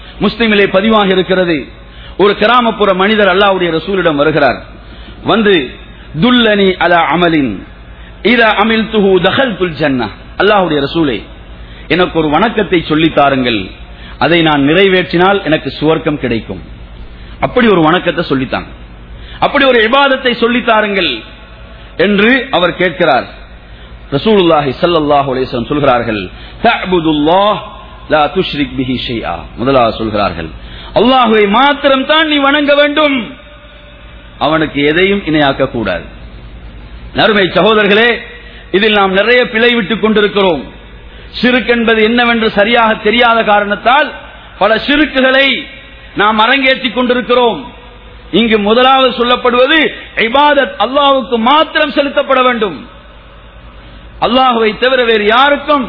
முஸ்லிமிலே பதிவாக இருக்கிறது. ஒரு கிராமப்புற மனிதர் அல்லாஹ்வுடைய ரசூலிடம் வருகிறார். வந்து துல்லனி அலா அமலின் இதா அமில்துஹு தகல்துல் ஜன்னah, அல்லாஹ்வுடைய ரசூலே எனக்கு ஒரு வணக்கத்தை சொல்லித் தாருங்கள், அதை நான் நிறைவேற்றினால் எனக்கு சுவர்க்கம் கிடைக்கும். அப்படி ஒரு வணக்கத்தை சொல்லித்தாங்க, அப்படி ஒரு இபாதத்தை சொல்லித் தாருங்கள் என்று அவர் கேட்கிறார். ரசூலுல்லாஹி ஸல்லல்லாஹு அலைஹி வஸல்லம் சொல்கிறார்கள், தஅபுதுல்லாஹ் லா துஷ்ரிக் பிஹி ஷைஆ. முதலாவது சொல்கிறார்கள், அல்லாஹ்வை மாத்திரம் தான் நீ வணங்க வேண்டும், அவனுக்கு எதையும் இணையாக்க கூடாது. நறுமை சகோதரர்களே, இதில் நாம் நிறைய பிழை விட்டுக் கொண்டிருக்கிறோம். ஷிர்க் என்பது என்னவென்று சரியாக தெரியாத காரணத்தால் பல ஷிர்க்குகளை நாம் அரங்கேற்றிக் கொண்டிருக்கிறோம். இங்கு முதலாவது சொல்லப்படுவது இபாதத் அல்லாஹ்வுக்கு மாத்திரம் செலுத்தப்பட வேண்டும், அல்லாஹ்வை தவிர வேறு யாருக்கும்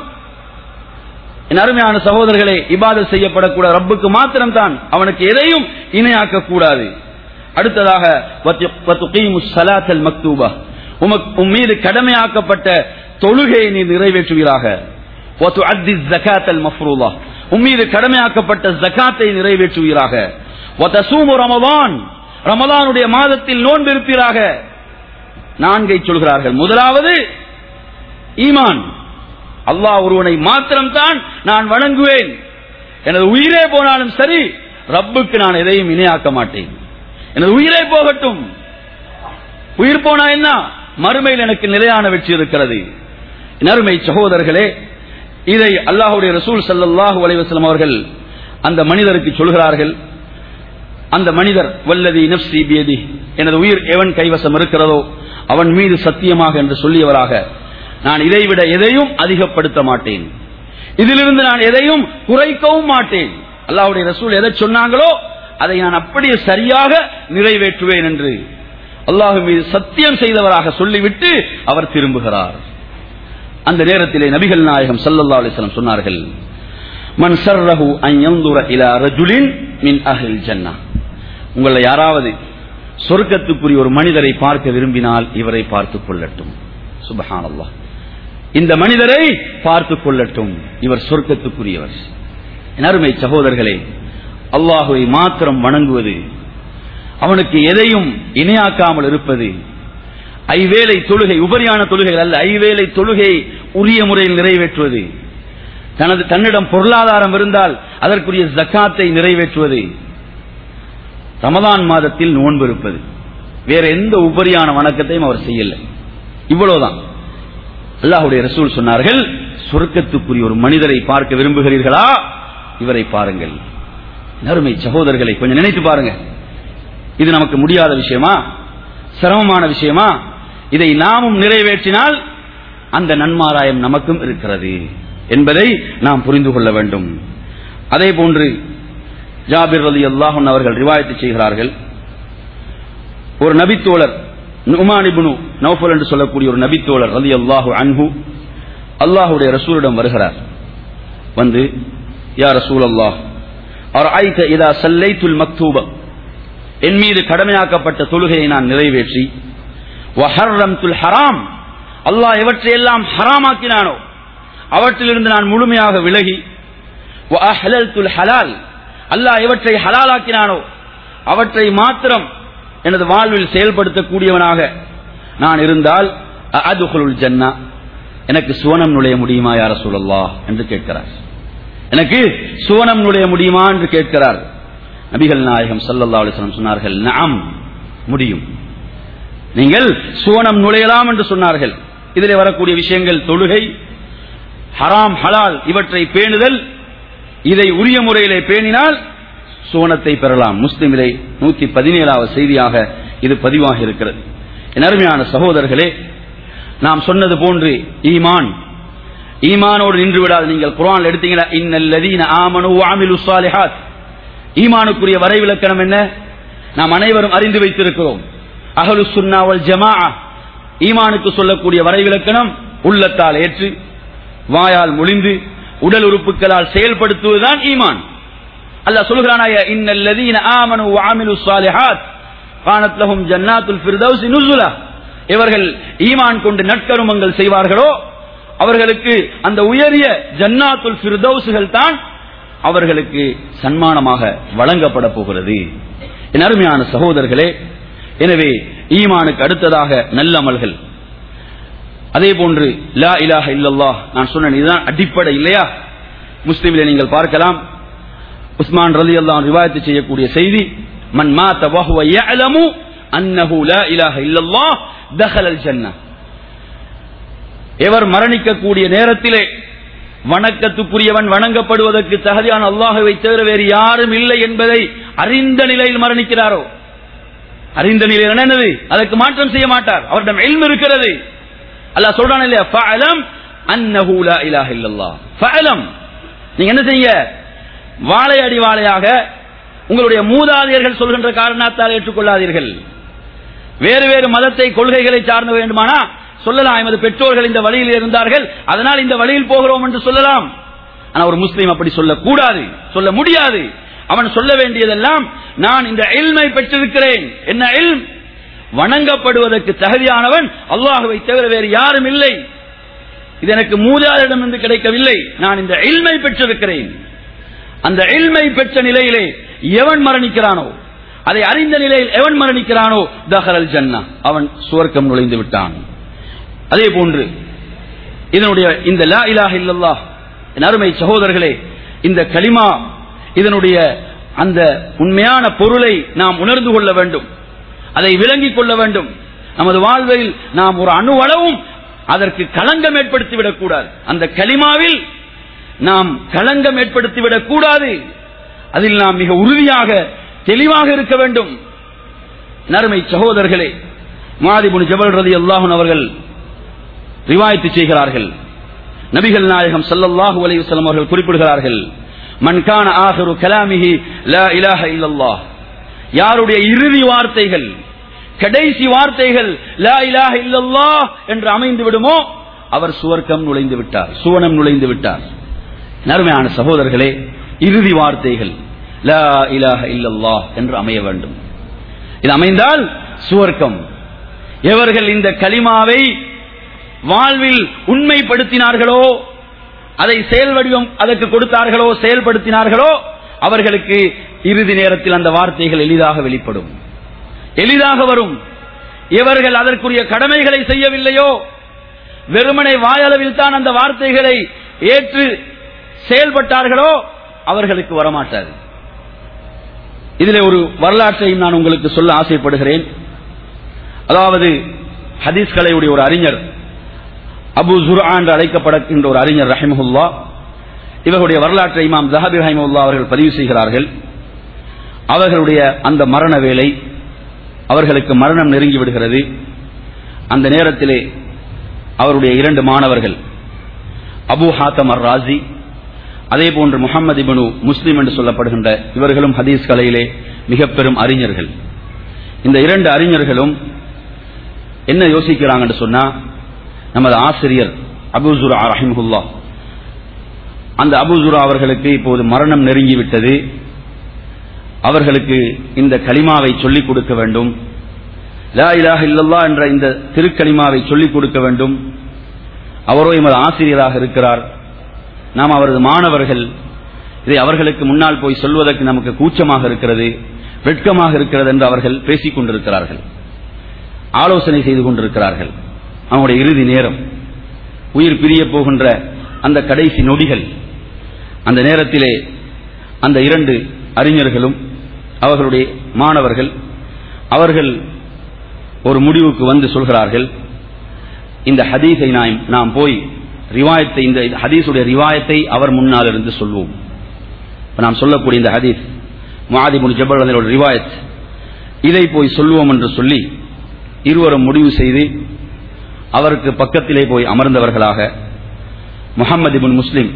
என் அருமையான சகோதரர்களே இபாதத் செய்யப்படக்கூடாது, ரப்புக்கு மாத்திரம் தான், அவனுக்கு எதையும் இணையாக்க கூடாது. அடுத்ததாக வத்துகீமுஸ் ஸலாத்தல் மக்தூபா, உம் மீது கடமையாக்கப்பட்ட தொழுகையை நீ நிறைவேற்றுவீராக. வதுஅத்திஸ் ஸகாத்தல் மஃப்ரூதா, உம் மீது கடமையாக்கப்பட்ட ஸகாத்தை நிறைவேற்றுவீராக. வதஸூமு ரமதான், ரமலானுடைய மாதத்தில் நோன்பு இருப்பீராக. நான்கை சொல்கிறார்கள். முதலாவது ஈமான், அல்லாஹ் ஒருவனை மாத்திரம் தான் நான் வணங்குவேன், எனது உயிரே போனாலும் சரி ரப்புக்கு நான் எதையும் இணையாக்க மாட்டேன். எனது உயிரே போகட்டும், உயிர் போனா என்ன, மறுமையில் எனக்கு நிலையான வெற்றி இருக்கிறது. நறுமை சகோதரர்களே, இதை அல்லாஹ்வுடைய ரசூல் ஸல்லல்லாஹு அலைஹி வஸல்லம் அவர்கள் அந்த மனிதருக்கு சொல்கிறார்கள். அந்த மனிதர் வல்லதி நஃப்ஸி பியதி, எனது உயிர் எவன் கைவசம் இருக்கிறதோ அவன் மீது சத்தியமாக என்று சொல்லியவராக, நான் இதைவிட எதையும் அதிகப்படுத்த மாட்டேன், இதிலிருந்து நான் எதையும் குறைக்கவும் மாட்டேன். அல்லாஹ்வுடைய ரசூல் எதை சொன்னாங்களோ அதை நான் அப்படியே சரியாக நிறைவேற்றுவேன் என்று அல்லாஹ் மீது சத்தியம் செய்தவராக சொல்லிவிட்டு அவர் திரும்புகிறார். அந்த நேரத்திலே நபிகள் நாயகம் ஸல்லல்லாஹு அலைஹி வஸல்லம் சொன்னார்கள், மன் ஸர்ரஹு அன் யன்துர இலா ரஜுலின் மின் அஹ்லில் ஜன்னah, உங்களை யாராவது சொர்க்கத்துக்குரிய ஒரு மனிதரை பார்க்க விரும்பினால் இவரை பார்த்துக் கொள்ளட்டும். சுப்ஹானல்லாஹ், இந்த மனிதரை பார்த்துக் கொள்ளட்டும், இவர் சொர்க்கத்துக்குரியவர். என் அருமை சகோதரர்களே, அல்லாஹ்வை மாத்திரம் வணங்குவது, அவனுக்கு எதையும் இணையாக்காமல் இருப்பது, ஐவேளை தொழுகை, உபரியான தொழுகைகள் அல்ல, ஐவேளை தொழுகை உரிய முறையில் நிறைவேற்றுவது, தனது தன்னிடம் பொருளாதாரம் இருந்தால் அதற்குரிய ஜக்காத்தை நிறைவேற்றுவது, ரமதான் மாதத்தில் நோன்பு இருப்பது, வேற எந்த உபரியான வணக்கத்தையும் அவர் செய்யல. இவ்வளவுதான். அல்லாஹ்வுடைய ரசூல் சொன்னார்கள், சொர்க்கத்துக்குரிய ஒரு மனிதரை பார்க்க விரும்புகிறீர்களா, இவரை பாருங்கள். நறுமை சகோதரர்களை கொஞ்சம் நினைத்து பாருங்க, இது நமக்கு முடியாத விஷயமா, சிரமமான விஷயமா? இதை நாமும் நிறைவேற்றினால் அந்த நன்மாராயம் நமக்கும் இருக்கிறது என்பதை நாம் புரிந்து கொள்ள வேண்டும். அதே போன்று ஜாபிர் ரலியல்லாஹு அன்ஹு அவர்கள் ரிவாயத் செய்கிறார்கள், ஒரு நபித்தோழர் நுமான் இப்னு நௌஃபல் என்று சொல்லக்கூடிய ஒரு நபித்தோழர் ரலியல்லாஹு அன்ஹு அல்லாஹ்வுடைய ரசூலிடம் வருகிறார். வந்து, யா ரசூலல்லாஹ், அரஐத இதா ஸல்லைத்துல் மக்தூப, என் மீது கடமையாக்கப்பட்ட தொழுகையை நான் நிறைவேற்றி, வஹர்ரம்துல் ஹராம், அல்லாஹ் எவற்றையெல்லாம் ஹராமாக்கினானோ அவற்றிலிருந்து நான் முழுமையாக விலகி, வஅஹ்லல்துல் ஹலால், அல்லாஹ் எவற்றை ஹலாலாக்கினானோ அவற்றை மாத்திரம் எனது வாழ்வில் செயல்படுத்தக்கூடியவனாக நான் இருந்தால், அஅதுகுலுல் ஜன்னா, எனக்கு சுவனம் நுழைய முடியுமா யா ரசூலல்லாஹ் என்று கேட்கிறார். எனக்கு சுவனம் நுழைய முடியுமா என்று கேட்கிறார். நபிகள் நாயகம் ஸல்லல்லாஹு அலைஹி வஸல்லம் சொன்னார்கள், நஅம், முடியும், நீங்கள் சுவனம் நுழையலாம் என்று சொன்னார்கள். இதிலே வரக்கூடிய விஷயங்கள் தொழுகை, ஹராம் ஹலால் இவற்றை பேணுதல், இதை உரிய முறையிலே பேணினால் சுவனத்தை பெறலாம். முஸ்லிமிலே நூத்தி பதினேழாவது செய்தியாக இது பதிவாக இருக்கிறது. என் அருமையான சகோதரர்களே, நாம் சொன்னது போன்று ஈமான், ஈமானோடு நின்று விடாது. நீங்கள் குர்ஆன்ல எடுத்தீங்கன்னா, இன்னல்லதீன ஆமனு வஅமிலுஸ் ஸாலிஹாத், ஈமானுக்குரிய வரைவிலக்கணம் என்ன நாம் அனைவரும் அறிந்து வைத்திருக்கிறோம். அஹ்லுஸ் சுன்னா வல் ஜமாஅ ஈமானுக்கு சொல்லக்கூடிய வரைவிலக்கணம் உள்ளத்தால் ஏற்று, வாயால் மொழிந்து, உடல் உறுப்புகளால் செயல்படுத்துவதுதான் ஈமான். அல்லாஹ் சொல்கிறானாய, இன்னல்லதீன ஆமனு வஅமிலுஸ் ஸாலிஹாத் கானத் லஹும் ஜன்னாத்துல் ஃபிர்தௌஸி நுஸுலா, இவர்கள் ஈமான் கொண்டு நற்கருமங்கள் செய்வார்களோ அவர்களுக்கு அந்த உயரிய ஜன்னாத்துல் ஃபிர்தௌஸ்கள் தான் அவர்களுக்கு சன்மானமாக வழங்கப்பட போகிறது. என் அருமையான சகோதரர்களே, எனவே ஈமானுக்கு அடுத்ததாக நல்ல அமல்கள். அதே போன்று லா இலாஹ இல்லல்லாஹ் நான் சொன்னேன், இதுதான் அடிப்படை இல்லையா? முஸ்லிமிலே நீங்கள் பார்க்கலாம், உஸ்மான் ரலியல்லாஹு அன்ஹு ரிவாயத் செய்யக்கூடிய செய்தி, மன் மாத வஹுவ யஅலமு அன்னஹு லா இலாஹ இல்லல்லாஹ் தஹலல் ஜன்னah. எவர் மரணிக்கக்கூடிய நேரத்திலே வணக்கத்துக்குரியவன் வணங்கப்படுவதற்கு தகுதியான அல்லாஹ்வை தவிர வேறு யாரும் இல்லை என்பதை அறிந்த நிலையில் மரணிக்கிறாரோ, அறிந்த நிலையில் என்னது, அதற்கு மாற்றம் செய்ய மாட்டார், அவரிடம் இல்ம் இருக்கிறது. அல்லாஹ் சொல்றான் இல்லையா, ஃபஅலம் அன்னஹு லா இலாஹ இல்லல்லாஹ். ஃபஅலம், நீங்க என்ன செய்ய, வாழை அடி வாழையாக உங்களுடைய மூதாதையர்கள் சொல்கின்ற காரணத்தால் ஏற்றுக்கொள்ளாதீர்கள். வேறு வேறு மதத்தை கொள்கைகளை சார்ந்த வேண்டுமானா சொல்லலாம், எமது பெற்றோர்கள் இந்த வழியில் இருந்தார்கள் அதனால் இந்த வழியில் போகிறோம் என்று சொல்லலாம். ஆனால் ஒரு முஸ்லீம் அப்படி சொல்லக்கூடாது, சொல்ல முடியாது. அவன் சொல்ல வேண்டியதெல்லாம், நான் இந்த இல்மை பெற்றிருக்கிறேன். என்ன இல்ம்? வணங்கப்படுவதற்கு தகுதியானவன் அல்லாஹ்வை தவிர வேறு யாரும் இல்லை. இது எனக்கு மூதாதையிடமிருந்து கிடைக்கவில்லை, நான் இந்த இல்மை பெற்றிருக்கிறேன். அந்த இல்மை பெற்ற நிலையிலே எவன் மரணிக்கிறானோ, அதை அறிந்த நிலையில் எவன் மரணிக்கிறானோ தஹலல் ஜன்னah, அவன் சுவர்க்கம் நுழைந்து விட்டான். அதே போன்று இதனுடைய இந்த லா இலாஹ இல்லல்லாஹ், என் அருமை சகோதரர்களே, இந்த கலிமா, இதனுடைய அந்த உண்மையான பொருளை நாம் உணர்ந்து கொள்ள வேண்டும், அதை விளங்கிக் கொள்ள வேண்டும். நமது வாழ்வில் நாம் ஒரு அணுவளவும் அதற்கு களங்கம் ஏற்படுத்திவிடக் கூடாது. அந்த கலிமாவில் நாம் களங்கம் ஏற்படுத்திவிடக் கூடாது. அதில் நாம் மிக உறுதியாக தெளிவாக இருக்க வேண்டும். நறுமை சகோதரர்களே, முஆத் இப்னு ஜபல் ரலியல்லாஹு அன்ஹு அவர்கள் ரிவாயத் செய்கிறார்கள், நபிகள் நாயகம் ஸல்லல்லாஹு அலைஹி வஸல்லம் அவர்கள் குறிப்பிடுகிறார்கள், மன் கான ஆகிரு கலாமிஹி லா இலாஹ இல்லல்லாஹ், யாருடைய இறுதி வார்த்தைகள், கடைசி வார்த்தைகள் லா இலாஹ இல்லல்லாஹ் என்று அமைந்து விடுமோ அவர் சுவர்க்கம் நுழைந்து விட்டார், சுவனம் நுழைந்து விட்டார். நறுமையான சகோதரர்களே, இறுதி வார்த்தைகள் லா இலாஹ இல்லல்லாஹ் என்று அமைய வேண்டும். இது அமைந்தால் சுவர்க்கம். எவர்கள் இந்த கலிமாவை வாழ்வில் உண்மைப்படுத்தினார்களோ, அதை செயல் வடிவம் அதற்கு கொடுத்தார்களோ, செயல்படுத்தினார்களோ, அவர்களுக்கு இறுதி நேரத்தில் அந்த வார்த்தைகள் எளிதாக வெளிப்படும், எளிதாக வரும். எவர்கள் அதற்குரிய கடமைகளை செய்யவில்லையோ, வெறுமனை வாயளவில் தான் அந்த வார்த்தைகளை ஏற்று செயல்பட்டார்களோ, அவர்களுக்கு வரமாட்டாது. இதிலே ஒரு வரலாற்றையும் நான் உங்களுக்கு சொல்ல ஆசைப்படுகிறேன். அதாவது ஹதீஸ் கலையுடைய ஒரு அறிஞர், அபு ஜுர்ஆ என்று அழைக்கப்படுகின்ற ஒரு அறிஞர் ரஹிமஹுல்லாஹ், இவர்களுடைய வரலாற்றை இமாம் ஸஹபி ரஹிமஹுல்லாஹ் அவர்கள் பதிவு செய்கிறார்கள். அவர்களுடைய அந்த மரண வேளை, அவர்களுக்கு மரணம் நெருங்கி விடுகிறது. அந்த நேரத்திலே அவருடைய இரண்டு மாணவர்கள், அபு ஹாத்தம் அர் ராசி, அதே போன்று முஹம்மது இப்னு முஸ்லிம் என்று சொல்லப்படுகின்ற இவர்களும் ஹதீஸ் கலையிலே மிக பெரும் அறிஞர்கள். இந்த இரண்டு அறிஞர்களும் என்ன யோசிக்கிறாங்க என்று சொன்னா, நமது ஆசிரியர் அபு ஜுர்ஆ ரஹிமஹுல்லாஹ், அந்த அபு ஜுர்ஆ அவர்களுக்கு இப்போது மரணம் நெருங்கிவிட்டது, அவர்களுக்கு இந்த கலிமாவை சொல்லிக் கொடுக்க வேண்டும், லா இலாஹ இல்லல்லாஹ் என்ற இந்த திருக்கலிமாவை சொல்லிக் கொடுக்க வேண்டும். அவரோ எமது ஆசிரியராக இருக்கிறார், நாம் அவரது மாணவர்கள், இதை அவர்களுக்கு முன்னால் போய் சொல்வதற்கு நமக்கு கூச்சமாக இருக்கிறது, வெட்கமாக இருக்கிறது என்று அவர்கள் பேசிக் கொண்டிருக்கிறார்கள், ஆலோசனை செய்து கொண்டிருக்கிறார்கள். அவனுடைய இறுதி நேரம், உயிர் பிரிய போகின்ற அந்த கடைசி நொடிகள். அந்த நேரத்திலே அந்த இரண்டு அறிஞர்களும் அவர்களுடைய மாணவர்கள் அவர்கள் ஒரு முடிவுக்கு வந்து சொல்கிறார்கள், இந்த ஹதீஸை நாம் நாம் போய் ரிவாயத்தை, இந்த ஹதீஸுடைய ரிவாயத்தை அவர் முன்னால் இருந்து சொல்வோம். நாம் சொல்லக்கூடிய இந்த ஹதீஸ் முஆத் இப்னு ஜபல் ரலியல்லாஹு ரிவாயத், இதை போய் சொல்வோம் என்று சொல்லி இருவரும் முடிவு செய்து அவருக்கு பக்கத்திலே போய் அமர்ந்தவர்களாக முஹம்மது இப்னு முஸ்லிம்,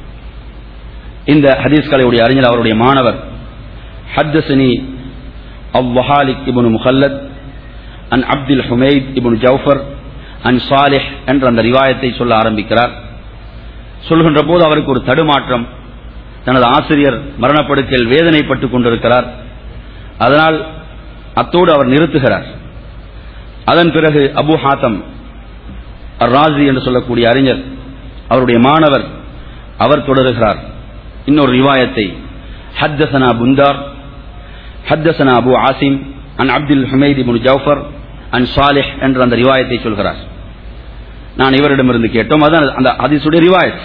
இந்த ஹதீஸ் கலையுடைய அறிஞர், அவருடைய மாணவர், ஹத்தஸனி அவ்வஹாலிக் இப்னு முஹல்லத் அன் அப்துல் ஹுமைத் இப்னு ஜௌஃபர் அன் சாலிஹ் என்ற அந்த ரிவாயத்தை சொல்ல ஆரம்பிக்கிறார். சொல்கின்ற போது அவருக்கு ஒரு தடுமாற்றம், தனது ஆசிரியர் மரணப்படுக்கையில் வேதனைப்பட்டுக் கொண்டிருக்கிறார். அதனால் அத்தோடு அவர் நிறுத்துகிறார். அதன் பிறகு அபு ஹாத்தம் அர் ராசி என்று சொல்லக்கூடிய அறிஞர், அவருடைய மாணவர், அவர் தொடருகிறார். இன்னொரு ரிவாயத்தை ஹத்தஸனா புந்தார் ஹத்தஸனா அபு ஆசிம் அன் அப்துல் ஹுமைத் இப்னு ஜௌஃபர் அன் சாலிஹ் என்ற அந்த ரிவாயத்தை சொல்கிறார். நான் இவரிடமிருந்து கேட்டோம், அதான் அந்த ஹதீஸுடைய ரிவாயத்.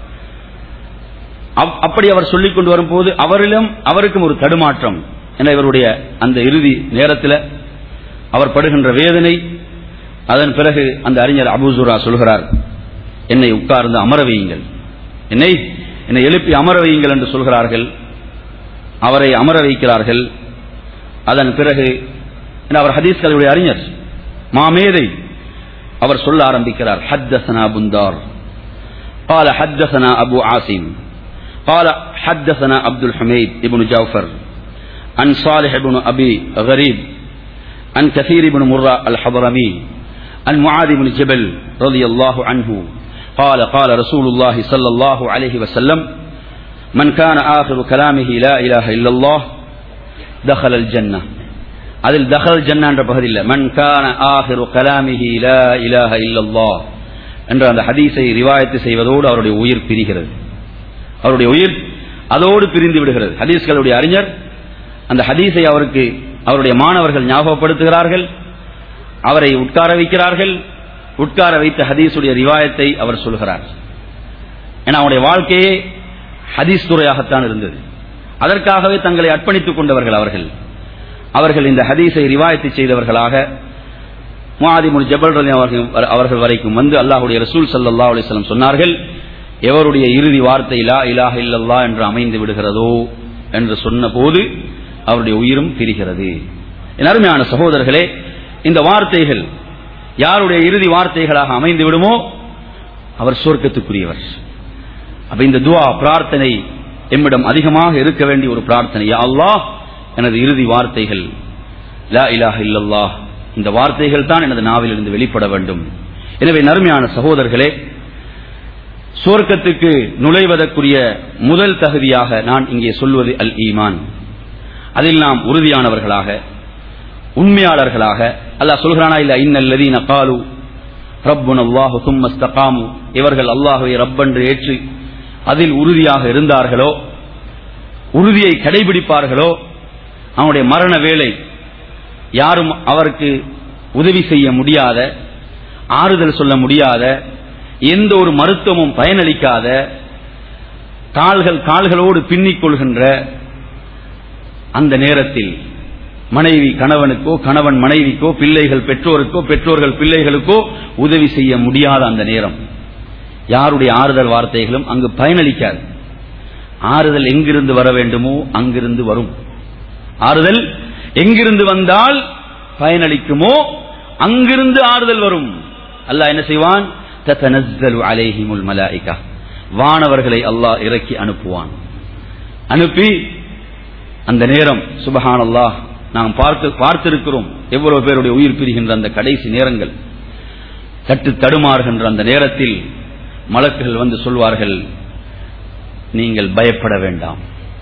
அப்படி அவர் சொல்லிக் கொண்டு வரும்போது அவரிலும் அவருக்கும் ஒரு தடுமாற்றம். என இவருடைய அந்த இறுதி நேரத்தில் அவர் படுகின்ற வேதனை. அதன் பிறகு அந்த அறிஞர் அபூ ஸுரா சொல்கிறார், என்னை உட்கார்ந்து அமர வையுங்கள், என்னை என்னை எழுப்பி அமர வையுங்கள் என்று சொல்கிறார்கள். அவரை அமர வைக்கிறார்கள். அதன் பிறகு அவர் ஹதீஸ்களுடைய அறிஞர் மாமேதை, அவர் சொல்ல ஆரம்பிக்கிறார், ஹத்தஸனா புந்தார் قال حدثنا ابو عاصم قال حدثنا عبد الحميد ابن جعفر عن صالح بن ابي غريب عن كثير بن مرة الحضرمي عن معاذ بن جبل رضي الله عنه قال قال رسول الله صلى الله عليه وسلم من كان آخر كلامه لا إله إلا الله دخل الجنة. அதில் தஹல் ஜன்னா என்ற பகுதியில் மன் கான ஆகிரு கலாமிஹி லா இலாஹ இல்லல்லாஹ் என்ற அந்த ஹதீஸை ரிவாயத்து செய்வதோடு அவருடைய உயிர் பிரிகிறது. அவருடைய உயிர் அதோடு பிரிந்து விடுகிறது. ஹதீஸ்களுடைய அறிஞர் அந்த ஹதீஸை அவருக்கு அவருடைய மாணவர்கள் ஞாபகப்படுத்துகிறார்கள். அவரை உட்கார வைக்கிறார்கள். உட்கார வைத்த ஹதீஸுடைய ரிவாயத்தை அவர் சொல்கிறார். ஏன்னா அவருடைய வாழ்க்கையே ஹதீஸ் துறையாகத்தான் இருந்தது. அதற்காகவே தங்களை அர்ப்பணித்துக் கொண்டவர்கள் அவர்கள். அவர்கள் இந்த ஹதீஸை ரிவாயத்து செய்தவர்களாக முஆத் இப்னு ஜபல் ரலியல்லாஹு அவர்கள் வரைக்கும் வந்து அல்லாஹ்வுடைய ரசூல் ஸல்லல்லாஹு அலைஹி வஸல்லம் சொன்னார்கள், எவருடைய இறுதி வார்த்தை லா இலாஹ இல்லல்லாஹ் என்று அமைந்து விடுகிறதோ என்று சொன்னபோது அவருடைய உயிரும் பிரிகிறது. என் அருமையான சகோதரர்களே, இந்த வார்த்தைகள் யாருடைய இறுதி வார்த்தைகளாக அமைந்து விடுமோ அவர் சொர்க்கத்துக்குரியவர். அப்ப இந்த துஆ பிரார்த்தனை எம்மிடம் அதிகமாக இருக்க வேண்டிய ஒரு பிரார்த்தனை. யா அல்லாஹ், எனது இறுதி வார்த்தைகள் லா இலாஹ இல்லல்லாஹ், இந்த வார்த்தைகள் தான் எனது நாவிலிருந்து வெளிப்பட வேண்டும். எனவே நறுமையான சகோதரர்களே, சுவர்க்கத்துக்கு நுழைவதற்குரிய முதல் தகுதியாக நான் இங்கே சொல்வது அல் ஈமான். அதில் நாம் உறுதியானவர்களாக உண்மையாளர்களாக, அல்லாஹ் சொல்கிறானா இல்ல, இன்னல்லதீன காலு ரப்புனல்லாஹு சும்ம இஸ்தகாமு, இவர்கள் அல்லாஹ்வை ரப்பென்று ஏற்று அதில் உறுதியாக இருந்தார்களோ, உறுதியை கடைபிடிப்பார்களோ, அவனுடைய மரண வேளை யாரும் அவருக்கு உதவி செய்ய முடியாத, ஆறுதல் சொல்ல முடியாத, எந்த ஒரு மருத்துவமும் பயனளிக்காத, கால்கள் கால்களோடு பின்னிக் கொள்கின்ற அந்த நேரத்தில் மனைவி கணவனுக்கோ, கணவன் மனைவிக்கோ, பிள்ளைகள் பெற்றோருக்கோ, பெற்றோர்கள் பிள்ளைகளுக்கோ உதவி செய்ய முடியாத அந்த நேரம் யாருடைய ஆறுதல் வார்த்தைகளும் அங்கு பயனளிக்காது. ஆறுதல் எங்கிருந்து வர வேண்டுமோ அங்கிருந்து வரும். ஆறுதல் எங்கிருந்து வந்தால் பயனளிக்குமோ அங்கிருந்து ஆறுதல் வரும். அல்லாஹ் என்ன செய்வான்? ததனஸ்ஸலு அலைஹிமுல் மலாயிகா, வானவர்களை அல்லாஹ் இறக்கி அனுப்புவான். அனுப்பி அந்த நேரம் சுப்ஹானல்லாஹ் நாம் பார்த்து பார்த்திருக்கிறோம் எவ்வளவு பேருடைய உயிர் பிரிகின்ற அந்த கடைசி நேரங்கள், தட்டு தடுமாறுகின்ற அந்த நேரத்தில் மலக்குகள் வந்து சொல்வார்கள், நீங்கள் பயப்பட வேண்டாம்,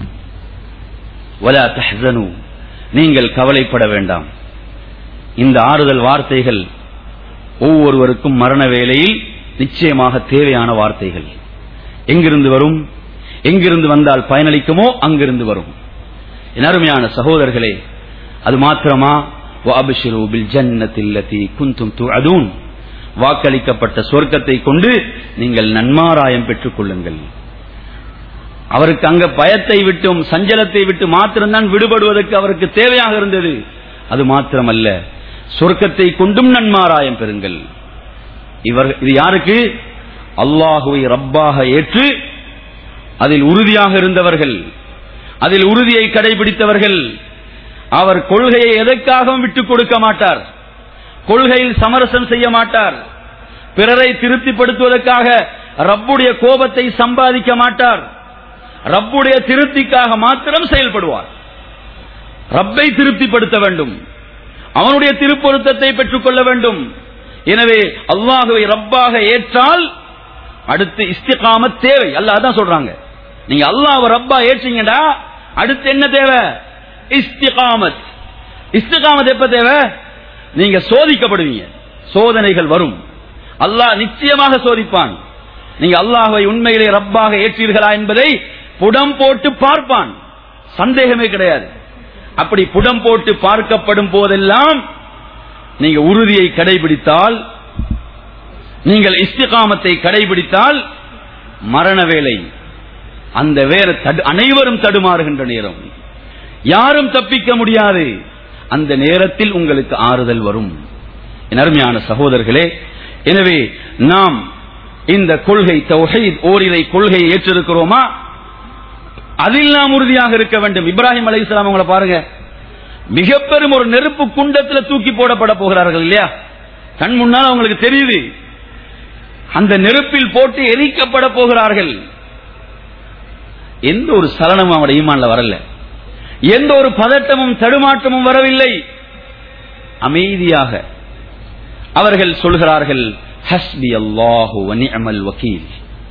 வலா தஹ்ஸனு, நீங்கள் கவலைப்பட வேண்டாம். இந்த ஆறுதல் வார்த்தைகள் ஒவ்வொருவருக்கும் மரண வேளையில் நிச்சயமாக தேவையான வார்த்தைகள். எங்கிருந்து வரும்? எங்கிருந்து வந்தால் பயனளிக்குமோ அங்கிருந்து வரும். என் அருமையான சகோதரர்களே, அது மாத்திரமா? வஅப்ஷிரு பில் ஜன்னத்தில்லதி குன்தும் துஅதூன், வாக்களிக்கப்பட்ட சொர்க்கத்தை கொண்டு நீங்கள் நன்மாராயம் பெற்றுக் கொள்ளுங்கள். அவருக்கு அங்க பயத்தை விட்டும் சஞ்சலத்தை விட்டு மாத்திரம்தான் விடுபடுவதற்கு அவருக்கு தேவையாக இருந்தது. அது மாத்திரமல்ல, சொர்க்கத்தை கொண்டும் நன்மாராயம் பெறுங்கள். இவர் இது யாருக்கு? அல்லாஹுவை ரப்பாக ஏற்று அதில் உறுதியாக இருந்தவர்கள், அதில் உறுதியை கடைபிடித்தவர்கள். அவர் கொள்கையை எதற்காகவும் விட்டுக் கொடுக்க மாட்டார், கொள்கையில் சமரசம் செய்ய மாட்டார், பிறரை திருப்திப்படுத்துவதற்காக ரப்புடைய கோபத்தை சம்பாதிக்க மாட்டார், ரப்புடைய திருப்திக்காக மாத்திரம் செயல்படுவார். ரப்பை திருப்திப்படுத்த வேண்டும், அவனுடைய திருப்பொருத்தத்தை பெற்றுக் கொள்ள வேண்டும். எனவே அல்லாஹுவை ரப்பாக ஏற்றால் அடுத்து இஸ்திகாமத் தேவை. அல்லாஹ் தான் சொல்றாங்க, நீங்க அல்லாஹ்வை ரப்பா ஏற்றீங்கடா, அடுத்து என்ன தேவை? இஸ்திகாமத். இஸ்திகாமத் எப்ப தேவை? நீங்க சோதிக்கப்படுவீங்க, சோதனைகள் வரும், அல்லாஹ் நிச்சயமாக சோதிப்பான். நீங்க அல்லாஹ்வை உண்மையிலே ரப்பாக ஏற்றீர்களா என்பதை புடம் போட்டு பார்ப்பான், சந்தேகமே கிடையாது. அப்படி புடம் போட்டு பார்க்கப்படும் போதெல்லாம் நீங்க உறுதியை கடைபிடித்தால், நீங்கள் இஸ்திகாமத்தை கடைபிடித்தால், மரண வேளை அந்த வேற அனைவரும் தடுமாறுகின்ற நேரம், யாரும் தப்பிக்க முடியாது. அந்த நேரத்தில் உங்களுக்கு ஆறுதல் வரும். என் அருமையான சகோதரர்களே, எனவே நாம் இந்த கொள்கை தௌஹீத் ஓரிரை கொள்கையை ஏற்றிருக்கிறோமா? அதில் நாம் உறுதியாக இருக்க வேண்டும். இப்ராஹிம் அலைஹிஸ்ஸலாம் அவங்களை பாருங்க, மிக பெரும் ஒரு நெருப்பு குண்டத்தில் தூக்கி போடப்பட போகிறார்கள் இல்லையா? கண் முன்னால் அவங்களுக்கு தெரியுது, அந்த நெருப்பில் போட்டு எரிக்கப்பட போகிறார்கள். எந்த ஒரு சலனமும் அவருடைய ஈமான்ல வரல, எந்த ஒரு பதட்டமும் தடுமாற்றமும் வரவில்லை. அமைதியாக அவர்கள் சொல்கிறார்கள், ஹஸ்பி அல்லாஹு வ நிஅமல் வக்கீல்.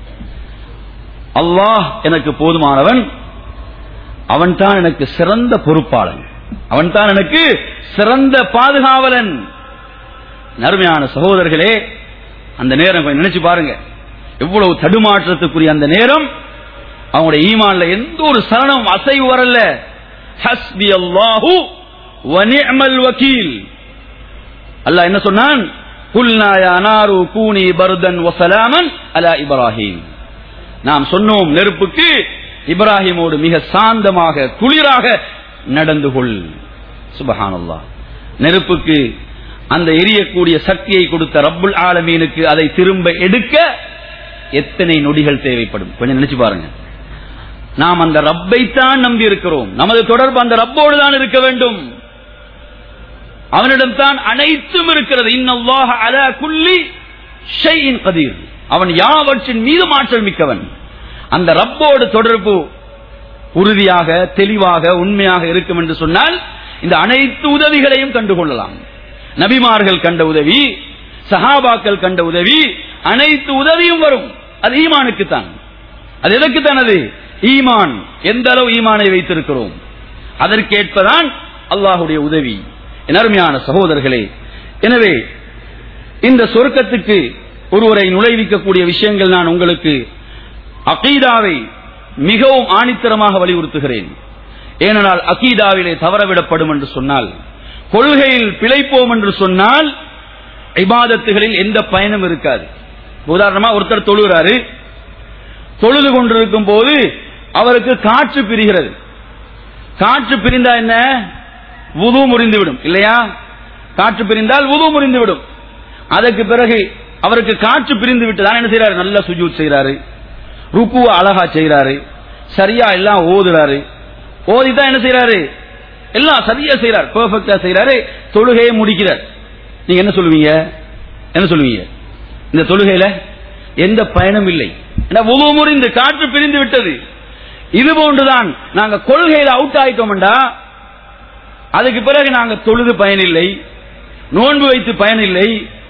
அல்லாஹ் எனக்கு போதுமானவன், அவன் தான் எனக்கு சிறந்த பொறுப்பாளன், அவன் தான் எனக்கு சிறந்த பாதுகாவலன். அருமையான சகோதரர்களே, அந்த நேரம் நினைச்சு பாருங்க, எவ்வளவு தடுமாற்றத்துக்குரிய அந்த நேரம். அவங்களுடைய ஈமான்ல எந்த ஒரு சலனமும் அசைவு வரல. ஹஸ்பி அல்லாஹு வ நிஅமல் வக்கீல். அல்லாஹ் என்ன சொன்னான்? குல்னா யா நாரு கூனி பர்தன் வ ஸலாமன் அலா இப்ராஹிம். நாம் சொன்னோம், நெருப்புக்கு இப்ராஹிமோடு மிக சாந்தமாக குளிராக நடந்து கொள். சுப்ஹானல்லாஹ். நெருப்புக்கு அந்த எரியக்கூடிய சக்தியை கொடுத்த ரப்புல் ஆலமீனுக்கு அதை திரும்ப எடுக்க எத்தனை நொடிகள் தேவைப்படும்? கொஞ்சம் நினைச்சு பாருங்க. நாம் அந்த ரப்பைத்தான் நம்பி இருக்கிறோம், நமது தொடர்பு அந்த ரப்போடு தான் இருக்க வேண்டும். அவனிடம் தான் அனைத்தும் இருக்கிறது. இன்னல்லாஹ அலா குல்லி ஷைஇன் கதீர். அவன் யாவற்றின் மீது ஆற்றல் மிக்கவன். அந்த ரப்போடு தொடர்பு உறுதியாக, தெளிவாக, உண்மையாக இருக்கும் என்று சொன்னால் இந்த அனைத்து உதவிகளையும் கண்டுகொள்ளலாம். நபிமார்கள் கண்ட உதவி, சஹாபாக்கள் கண்ட உதவி, அனைத்து உதவியும் வரும். அது ஈமானுக்குத்தான். அது எதற்குத்தான்? அது ஈமான். எந்த அளவு ஈமானை வைத்திருக்கிறோம், அதற்கேற்பதான் அல்லாஹுடைய உதவி. என் அருமையான சகோதரர்களே, எனவே இந்த சொர்க்கத்துக்கு ஒருவரை நுழைவிக்கக்கூடிய விஷயங்கள் நான் உங்களுக்கு அகீதாவை மிகவும் ஆணித்தரமாக வலியுறுத்துகிறேன். ஏனென்றால் அகீதாவிலே தவறவிடப்படும் என்று சொன்னால், கொள்கையில் பிழைப்போம் என்று சொன்னால் இபாதத்துகளில் எந்த பயனும் இருக்காது. உதாரணமா ஒருத்தர் தொழுகிறாரு, தொழுது கொண்டிருக்கும் போது அவருக்கு காற்று பிரிகிறது. காற்று பிரிந்தா என்ன? வுது முறிந்துவிடும் இல்லையா? காற்று பிரிந்தால் வுது முறிந்துவிடும். அதற்கு பிறகு அவருக்கு காற்று பிரிந்து விட்டுதான் என்ன செய்யறாரு? நல்ல சுஜூத் செய்யறாரு, ருக்குவ அழகா செய்யறாரு, சரியா எல்லாம் ஓதுறாரு. ஓதிதான் என்ன செய்யறாரு? எல்லாம் சரியா செய்யறாரு, பெர்ஃபெக்டா செய்யறாரு, தொழுகையை முடிக்கிறார். நீங்க என்ன சொல்லுவீங்க? என்ன சொல்லுவீங்க? இந்த தொழுகையில எந்த பயனும் இல்லை, வுது முறிந்து காற்று பிரிந்து விட்டது. இது போன்றுதான் நாங்க கொள்கையில அவுட் ஆயிட்டோம்டா, அதுக்கு பிறகு நாங்க தொழுது பயனில்லை, நோன்பு வைத்து பயனில்லை,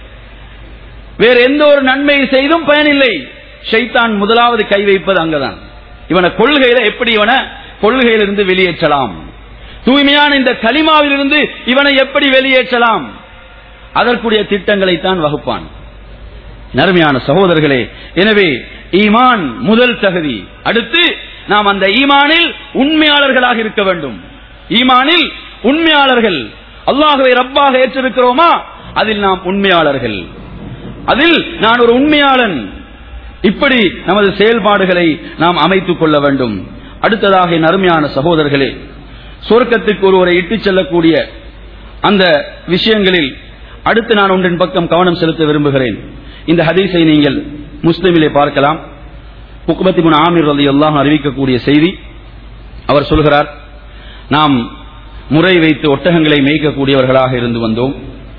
வேற எந்த ஒரு நன்மையை செய்தும் பயனில்லை. ஷைத்தான் முதலாவது கை வைப்பது அங்கதான். இவனை கொள்கையில எப்படி இவனை கொள்கையிலிருந்து வெளியேற்றலாம், தூய்மையான இந்த கலிமாவிலிருந்து இவனை எப்படி வெளியேற்றலாம், அதற்குரிய திட்டங்களை தான் வகுப்பான். நறுமையான சகோதரர்களே, எனவே ஈமான் முதல் தகுதி. அடுத்து நாம் அந்த ஈமானில் உண்மையாளர்களாக இருக்க வேண்டும். ஈமானில் உண்மையாளர்கள், அல்லாஹ்வை ரப்பாக ஏற்றிருக்கிறோமா, அதில் நாம் உண்மையாளர்கள், அதில் நான் ஒரு உண்மையாளன். இப்படி நமது செயல்பாடுகளை நாம் அமைத்துக் கொள்ள வேண்டும். அடுத்ததாக என் அருமையான சகோதரர்களே, சொர்க்கத்துக்கு ஒருவரை இட்டுச் செல்லக்கூடிய அந்த விஷயங்களில் அடுத்து நான் ஒன்றின் பக்கம் கவனம் செலுத்த விரும்புகிறேன். இந்த ஹதீஸை நீங்கள் முஸ்லிமிலே பார்க்கலாம். உக்பத் இப்னு ஆமிர் ரலியல்லாஹு அன்ஹு அறிவிக்கக்கூடிய செய்தி. அவர் சொல்கிறார், நாம் முறை வைத்து ஒட்டகங்களை மேய்க்கக்கூடியவர்களாக இருந்து வந்தோம்.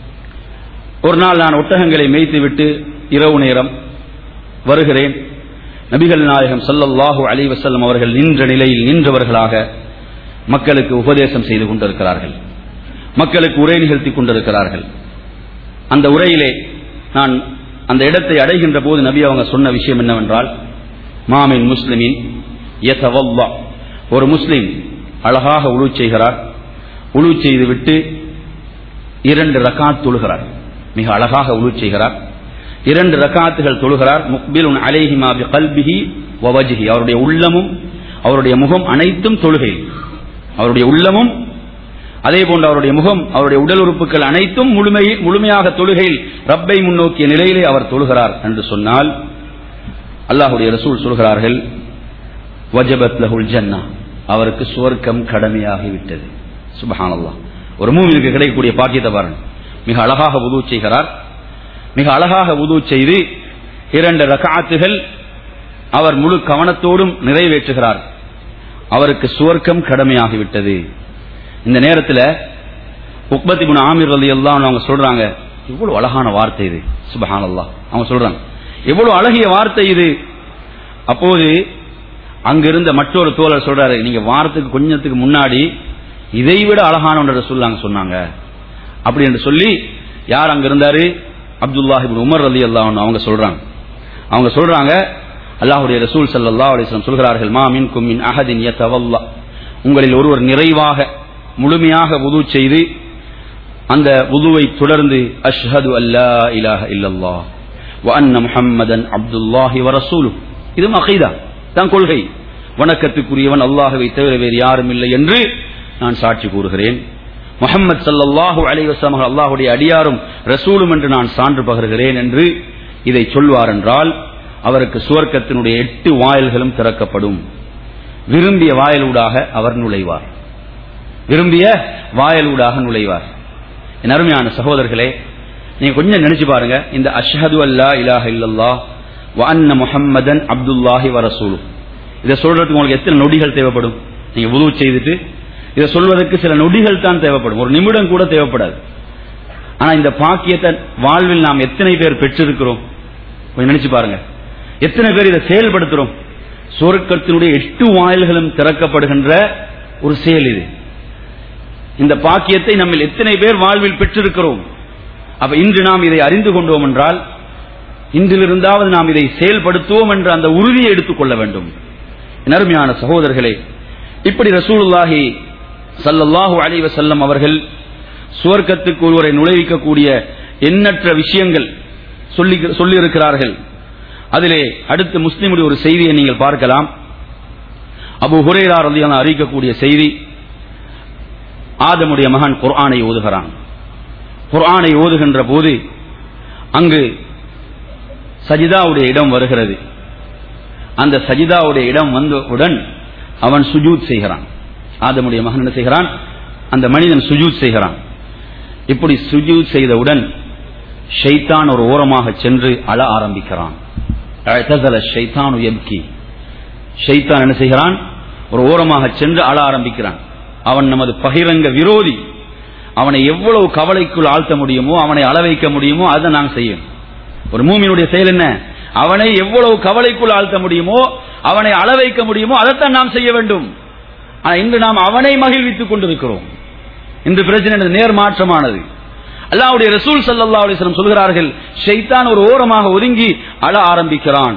ஒரு நாள் நான் ஒட்டகங்களை மேய்த்து விட்டு இரவு நேரம் வருகிறேன். நபிகள் நாயகம் ஸல்லல்லாஹு அலைஹி வஸல்லம் அவர்கள் நின்ற நிலையில் நின்றவர்களாக மக்களுக்கு உபதேசம் செய்து கொண்டிருக்கிறார்கள், மக்களுக்கு உரை நிகழ்த்தி கொண்டிருக்கிறார்கள். அந்த உரையிலே நான் அந்த இடத்தை அடைகின்ற போது நபி அவங்க சொன்ன விஷயம் என்னவென்றால், மாமின் முஸ்லிமின் யதவல்லா, ஒரு முஸ்லிம் அழகாக உழு செய்கிறார், உழு செய்து விட்டு இரண்டு ரக்காத் தொழுகிறார், மிக அழகாக உழு செய்கிறார், இரண்டு ரக்காத்துகள் தொழுகிறார். முக்பிலுன் அலைஹிமா பிகல்பிஹி வ வஜ்ஹி, அவருடைய உள்ளமும் அவருடைய முகம் அனைத்தும் தொழுகை, அவருடைய உள்ளமும் அதே போன்று அவருடைய முகம், அவருடைய உடல் உறுப்புகள் அனைத்தும் முழுமை முழுமையாக தொழுகையில் ரப்பை முன்னோக்கிய நிலையிலே அவர் தொழுகிறார் என்று சொன்னால் அல்லாஹ்வுடைய ரசூல் சொல்கிறார்கள், வஜபத் லஹுல் ஜன்னா, அவருக்கு சுவர்க்கம் கடமையாகிவிட்டது. சுப்ஹானல்லாஹ். ஒரு மூமினுக்கு கிடைக்கக்கூடிய பாக்கியத்தை பாருங்க. மிக அழகாக வுது செய்கிறார், மிக அழகாக வுது செய்து இரண்டு ரக்அத்துகள் அவர் முழு கவனத்தோடும் நிறைவேற்றுகிறார். அவருக்கு சுவர்க்கம் கடமையாகிவிட்டது. இந்த நேரத்தில் உக்பத் இப்னு ஆமிர் ரலியல்லாஹு அன்ஹு அவங்க சொல்றாங்க, எவ்வளவு அழகான வார்த்தை இது, சுப்ஹானல்லாஹ். அவங்க சொல்றாங்க, எவ்வளவு அழகிய வார்த்தை இது. அப்போது அங்கிருந்த மற்றொரு தோழர் சொல்றாரு, நீங்க வாரத்துக்கு கொஞ்சத்துக்கு முன்னாடி இதைவிட அழகான ஒன்று சொல்லாங்க சொன்னாங்க அப்படி என்று சொல்லி, யார் அங்க இருந்தாரு? அப்துல்லாஹ் இப்னு உமர் ரலியல்லாஹு அன்ஹு அவங்க சொல்றாங்க. அவங்க சொல்றாங்க, அல்லாஹ்வுடைய ரசூல் ஸல்லல்லாஹு அலைஹி வஸல்லம் சொல்கிறார்கள், மா மின்கும் மின் அஹதின் யதவல்லா, உங்களில் ஒருவர் நிறைவாக முழுமையாக வுது செய்து அந்த வுதுவை தொடர்ந்து அஷ்ஹது அல்லா இலாஹ இல்லல்லாஹ் வ அன்ன முஹம்மதன் அப்துல்லாஹி வ ரசூலுஹு, இது அகீதா தான் கொள்கை, வணக்கத்துக்குரியவன் அல்லாஹ்வை தவிர வேறு யாரும் இல்லை என்று நான் சாட்சி கூறுகிறேன், முஹம்மது ஸல்லல்லாஹு அலைஹி வஸல்லம் அல்லாஹ்வுடைய அடியாரும் ரசூலும் என்று நான் சான்று பகர்கிறேன் என்று இதை சொல்வார் என்றால் அவருக்கு சுவர்க்கத்தினுடைய எட்டு வாயில்களும் திறக்கப்படும். விரும்பிய வாயிலூடாக அவர் நுழைவார், விரும்பிய வாயிலூடாக நுழைவார். என் அருமையான சகோதரர்களே, நீங்க கொஞ்சம் நினைச்சு பாருங்க, இந்த அஷ்ஹது அல்லா இலாஹ இல்லல்லாஹ் வ அன்ன முஹம்மதன் அப்துல்லாஹி வ ரசூலுஹு, இதை சொல்றதுக்கு உங்களுக்கு எத்தனை நொடிகள் தேவைப்படும்? நீங்க வுது செய்துட்டு இதை சொல்வதற்கு சில நொடிகள் தான் தேவைப்படும், ஒரு நிமிடம் கூட தேவைப்படாது. ஆனா இந்த பாக்கியத்தை வாழ்வில் நாம் எத்தனை பேர் பெற்றிருக்கிறோம்? கொஞ்சம் நினைச்சு பாருங்க, எத்தனை பேர் இதை செயல்படுத்துறோம்? சுவர்க்கத்தினுடைய எட்டு வாயில்களும் திறக்கப்படுகின்ற ஒரு செயல் இது. இந்த பாக்கியத்தை நம்ம எத்தனை பேர் வாழ்வில் பெற்றிருக்கிறோம்? அப்ப இன்று நாம் இதை அறிந்து கொண்டோம் என்றால் இன்றிலிருந்தாவது நாம் இதை செயல்படுத்துவோம் என்ற அந்த உறுதியை எடுத்துக்கொள்ள வேண்டும். அருமையான சகோதரர்களே, இப்படி ரசூலுல்லாஹி ஸல்லல்லாஹு அலைஹி வஸல்லம் அவர்கள் சுவர்க்கத்துக்கு ஒருவரை நுழைவிக்கக்கூடிய எண்ணற்ற விஷயங்கள் சொல்லி சொல்லி இருக்கிறார்கள். அதிலே அடுத்து முஸ்லிமுடைய ஒரு செய்தியை நீங்கள் பார்க்கலாம். அபூ ஹுரைரா ரலியல்லாஹு அன்ஹு அறிவிக்கக்கூடிய செய்தி, ஆதமுடைய மகன் குர்ஆனை ஓதுகிறான். குர்ஆனை ஓதுகின்ற போது அங்கு சஜிதாவுடைய இடம் வருகிறது. அந்த சஜிதாவுடைய இடம் வந்தவுடன் அவன் சுஜூத் செய்கிறான். ஆதமுடைய மகன் என்ன செய்கிறான்? அந்த மனிதன் சுஜூத் செய்கிறான். இப்படி சுஜூத் செய்தவுடன் ஷைத்தான் ஒரு ஓரமாக சென்று அழ ஆரம்பிக்கிறான். ஷைத்தான் என்ன செய்கிறான்? ஒரு ஓரமாக சென்று அழ ஆரம்பிக்கிறான். அவன் நமது பகிரங்க விரோதி. அவனை எவ்வளவு கவலைக்குள் ஆழ்த்த முடியுமோ, அவனை அள வைக்க முடியுமோ அதை நாங்கள் செய்யணும். ஒரு மூமினுடைய செயல் என்ன? அவனை எவ்வளவு கவலைக்குள் ஆழ்த்த முடியுமோ, அவனை அள வைக்க முடியுமோ அதைத்தான் நாம் செய்ய வேண்டும். ஆனால் இன்று நாம் அவனை மகிழ்வித்துக் கொண்டிருக்கிறோம். இன்று பிரச்சனை நேர்மாற்றமானது. அல்லாஹ்வுடைய ரசூல் ஸல்லல்லாஹு அலைஹி வஸல்லம் சொல்கிறார்கள், ஷைத்தான் ஒரு ஓரமாக ஒதுங்கி அழ ஆரம்பிக்கிறான்.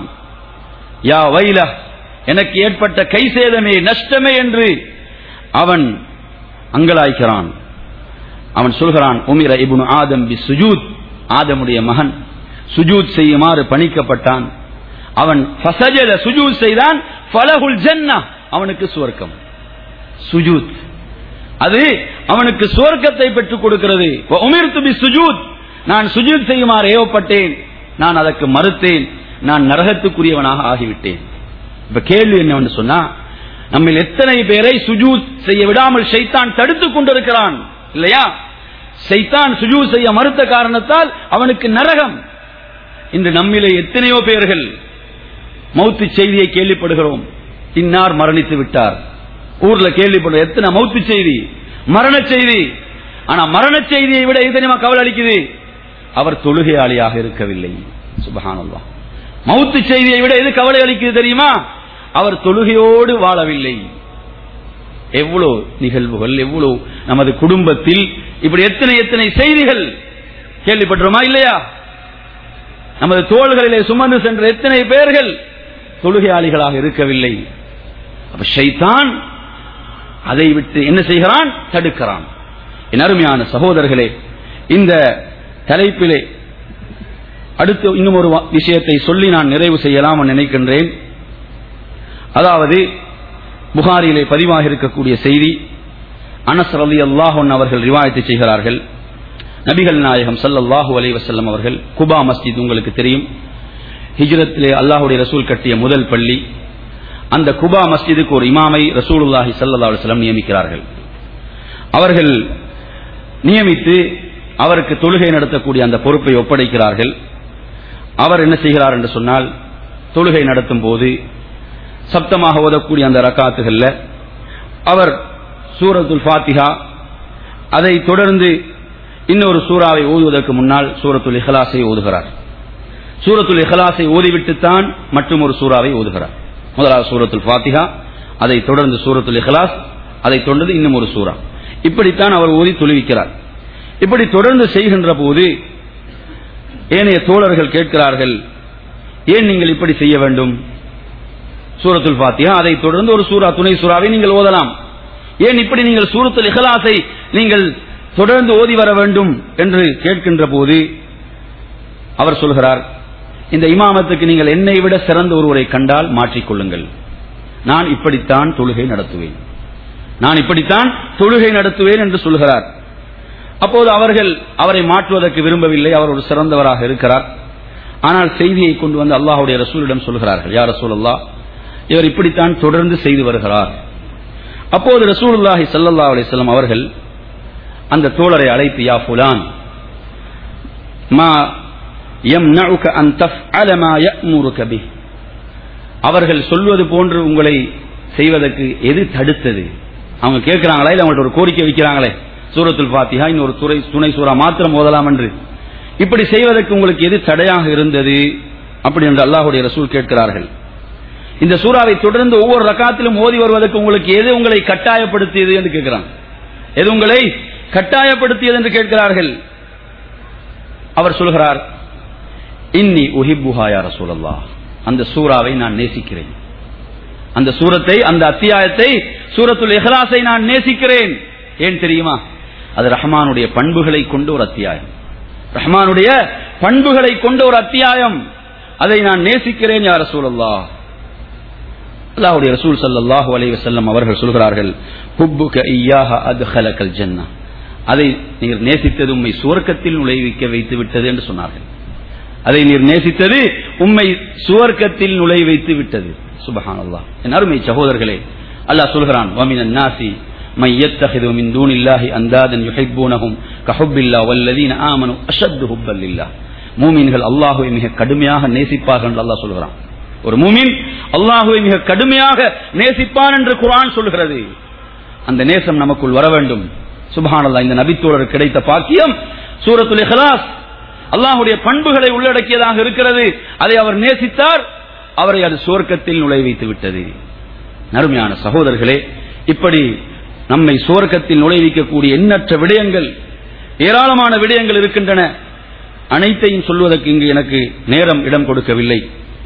யா வைல, எனக்கு ஏற்பட்ட கை சேதமே, நஷ்டமே என்று அவன் அங்கலாய்க்கிறான். அவன் சொல்கிறான், உமிர இப்னு ஆதம் பி சுஜூத், ஆதமுடைய மகன் சுஜூத் செய்யுமாறு பணிக்கப்பட்டான். அவன் ஃபஸஜத, சுஜூத் செய்தான். ஃபலஹுல் ஜன்னah, அவனுக்கு சுவர்க்கம். சுஜூத் அது அவனுக்கு சுவர்க்கத்தை பெற்றுக் கொடுக்கிறது. வ உமிர்து பி சுஜூத், நான் சுஜூத் செய்யுமாறு ஏவப்பட்டேன், நான் அதற்கு மறுத்தேன், நான் நரகத்துக்குரியவனாக ஆகிவிட்டேன். இப்ப கேள்வி என்னவென்று சொன்னா, நம்ம எத்தனை பேரை சுஜூத் செய்ய விடாமல் ஷைத்தான் தடுத்துக் கொண்டிருக்கிறான் இல்லையா? ஷைத்தான் சுஜூத் செய்ய மறுத்த காரணத்தால் அவனுக்கு நரகம். இன்று நம்மிலே எத்தனையோ பேர்கள் மௌத்து செய்தியை கேள்விப்படுகிறோம். இன்னார் மரணித்து விட்டார். ஊர்ல கேள்விப்படுற எத்தனை மௌத்து செய்தி, மரண செய்தி. ஆனா மரண செய்தியை விட இது தெரியுமா கவலை அளிக்குது? அவர் தொழுகையாளியாக இருக்கவில்லை. சுப்ஹானல்லாஹ். மௌத்து செய்தியை விட எது கவலை அளிக்குது தெரியுமா? அவர் தொழுகையோடு வாழவில்லை. எவ்வளவு நிகழ்வுகள், எவ்வளவு நமது குடும்பத்தில் இப்படி எத்தனை எத்தனை செய்திகள் கேள்விப்பட்டோமா இல்லையா? நமது தோள்களிலே சுமந்து சென்ற எத்தனை பேர்கள் தொழுகையாளிகளாக இருக்கவில்லை. அப்ப ஷைத்தான் அதை விட்டு என்ன செய்கிறான்? தடுக்கிறான். என் அருமையான சகோதரர்களே, இந்த தலைப்பிலே அடுத்து இன்னும் ஒரு விஷயத்தை சொல்லி நான் நிறைவு செய்யலாம் நினைக்கின்றேன். அதாவது புகாரியிலே பதிவாக இருக்கக்கூடிய செய்தி, அனஸ் ரலியல்லாஹு அன்ஹு அவர்கள் ரிவாயத்தை செய்கிறார்கள். நபிகள் நாயகம் ஸல்லல்லாஹு அலைஹி வஸல்லம் அவர்கள், குபா மஸ்ஜித் உங்களுக்கு தெரியும், ஹிஜ்ரத்திலே அல்லாஹ்வுடைய ரசூல் கட்டிய முதல் பள்ளி. அந்த குபா மஸ்ஜிதுக்கு ஒரு இமாமை ரசூலுல்லாஹி ஸல்லல்லாஹு அலைஹி வஸல்லம் நியமிக்கிறார்கள். அவர்கள் நியமித்து அவருக்கு தொழுகை நடத்தக்கூடிய அந்த பொறுப்பை ஒப்படைக்கிறார்கள். அவர் என்ன செய்கிறார் என்று சொன்னால், தொழுகை நடத்தும் போது சப்தமாக ஓதக்கூடிய அந்த ரக்காத்துகள்ல அவர் சூரத்துல் ஃபாத்திஹா, அதை தொடர்ந்து இன்னொரு சூறாவை ஓதுவதற்கு முன்னால் சூரத்துல் இஹ்லாஸை ஓதுகிறார். சூரத்துல் இஹ்லாஸை ஓதிவிட்டுத்தான் மற்றும் ஒரு சூறாவை ஓதுகிறார். முதலாவது சூரத்துல் ஃபாத்திஹா, அதை தொடர்ந்து சூரத்துல் இஹ்லாஸ், அதை தொடர்ந்து இன்னும் ஒரு சூறா. இப்படித்தான் அவர் ஓதி தொழுவிக்கிறார். இப்படி தொடர்ந்து செய்கின்ற போது ஏனைய தோழர்கள் கேட்கிறார்கள், ஏன் நீங்கள் இப்படி செய்ய வேண்டும்? சூரத்துல் ஃபாத்திஹா, அதை தொடர்ந்து ஒரு சூரா, துணை சூறாவை நீங்கள் ஓதலாம். ஏன் இப்படி நீங்கள் சூரத்துல் இஹ்லாஸை நீங்கள் தொடர்ந்து ஓதி வர வேண்டும் என்று கேட்கின்ற போது அவர் சொல்கிறார், இந்த இமாமத்துக்கு நீங்கள் என்னை விட சிறந்த ஒருவரை கண்டால் மாற்றிக்கொள்ளுங்கள். நான் இப்படித்தான் தொழுகை நடத்துவேன், நான் இப்படித்தான் தொழுகை நடத்துவேன் என்று சொல்கிறார். அப்போது அவர்கள் அவரை மாற்றுவதற்கு விரும்பவில்லை. அவர் ஒரு சிறந்தவராக இருக்கிறார். ஆனால் செய்தியை கொண்டு வந்து அல்லாஹ்வுடைய ரசூலிடம் சொல்கிறார்கள், யா ரசூலல்லாஹ், இவர் இப்படித்தான் தொடர்ந்து செய்து வருகிறார். அப்போது ரசூலுல்லாஹி ஸல்லல்லாஹு அலைஹி வஸல்லம் அவர்கள் அந்த தோழரை அழைத்து, யா ஃபுலான், மா யம்னஉக அன் தஃஅல மா யஅமுருக பிஹ், அவர்கள் சொல்வது போன்று உங்களை செய்வதற்கு எது தடுத்தது? அவங்க கேட்கிறாங்களா, இல்ல அவங்கள்ட்ட ஒரு கோரிக்கை வைக்கிறாங்களே, சூரத்துல் ஃபாத்திஹா இன்னொரு துறை துணை சூறா மாத்திரம் ஓதலாம் என்று, இப்படி செய்வதற்கு உங்களுக்கு எது தடையாக இருந்தது? அப்படி என்று அல்லாஹ்வுடைய ரசூல் கேட்கிறார்கள். இந்த சூறாவை தொடர்ந்து ஒவ்வொரு ரக்காத்திலும் ஓதி வருவதற்கு உங்களுக்கு எது உங்களை கட்டாயப்படுத்தியது என்று கேட்கிறாங்க. எது உங்களை கட்டாயப்படுத்தியது என்று கேட்கிறார்கள். அவர் சொல்கிறார், இன்னி உஹிப்புஹா யா ரசூலல்லாஹ், அந்த சூறாவை நான் நேசிக்கிறேன், அந்த சூரத்தை, அந்த அத்தியாயத்தை, சூரத்துல் இஹ்லாஸை நான் நேசிக்கிறேன். ஏன் தெரியுமா? அது ரஹ்மானுடைய பண்புகளை கொண்ட ஒரு அத்தியாயம், ரஹ்மானுடைய பண்புகளை கொண்ட ஒரு அத்தியாயம், அதை நான் நேசிக்கிறேன் யா ரசூலல்லாஹ். அல்லாஹ்வுடைய ரசூல் ஸல்லல்லாஹு அலைஹி வஸல்லம் அவர்கள் சொல்கிறார்கள், ஹுப்புக இய்யாஹா அத்கலகல் ஜன்னah, அதை நீர் நேசித்தது உம்மை சுவர்க்கத்தில் நுழைவிக்க வைத்து விட்டது என்று சொன்னார்கள். அதை நீர் நேசித்தது உம்மை சுவர்க்கத்தில் நுழை வைத்து விட்டது. சுப்ஹானல்லாஹ். என் அருமை சகோதரர்களே, அல்லாஹ் சொல்கிறான், வமினன் நாசி மை யத்தஹிது மின் தூனில்லாஹி அந்தாதன் யுஹிப்பூனஹும் கஹுப்பில்லாஹ் வல்லதீன ஆமனு அஷத்து ஹுப்பல் லில்லாஹ். மூமின்கள் அல்லாஹ்வை மிக கடுமையாக நேசிப்பார்கள் என்று அல்லாஹ் சொல்கிறான். ஒரு மூமின் அல்லாஹ்வை மிக கடுமையாக நேசிப்பான் என்று குர்ஆன் சொல்கிறது. அந்த நேசம் நமக்குள் வர வேண்டும். சுப்ஹானல்லாஹ். இந்த நபித்தோழருக்கு கிடைத்த பாக்கியம் சூரத்துல் இஹ்லாஸ் அல்லாஹ்வுடைய பண்புகளை உள்ளடக்கியதாக இருக்கிறது. அதை அவர் நேசித்தார், அவரை அது சுவர்க்கத்தில் நுழை வைத்து விட்டது. நறுமையான சகோதரர்களே, இப்படி நம்மை சுவர்க்கத்தில் நுழைவிக்கக்கூடிய எண்ணற்ற விடயங்கள், ஏராளமான விடயங்கள் இருக்கின்றன. அனைத்தையும் சொல்வதற்கு இங்கு எனக்கு நேரம் இடம் கொடுக்கவில்லை.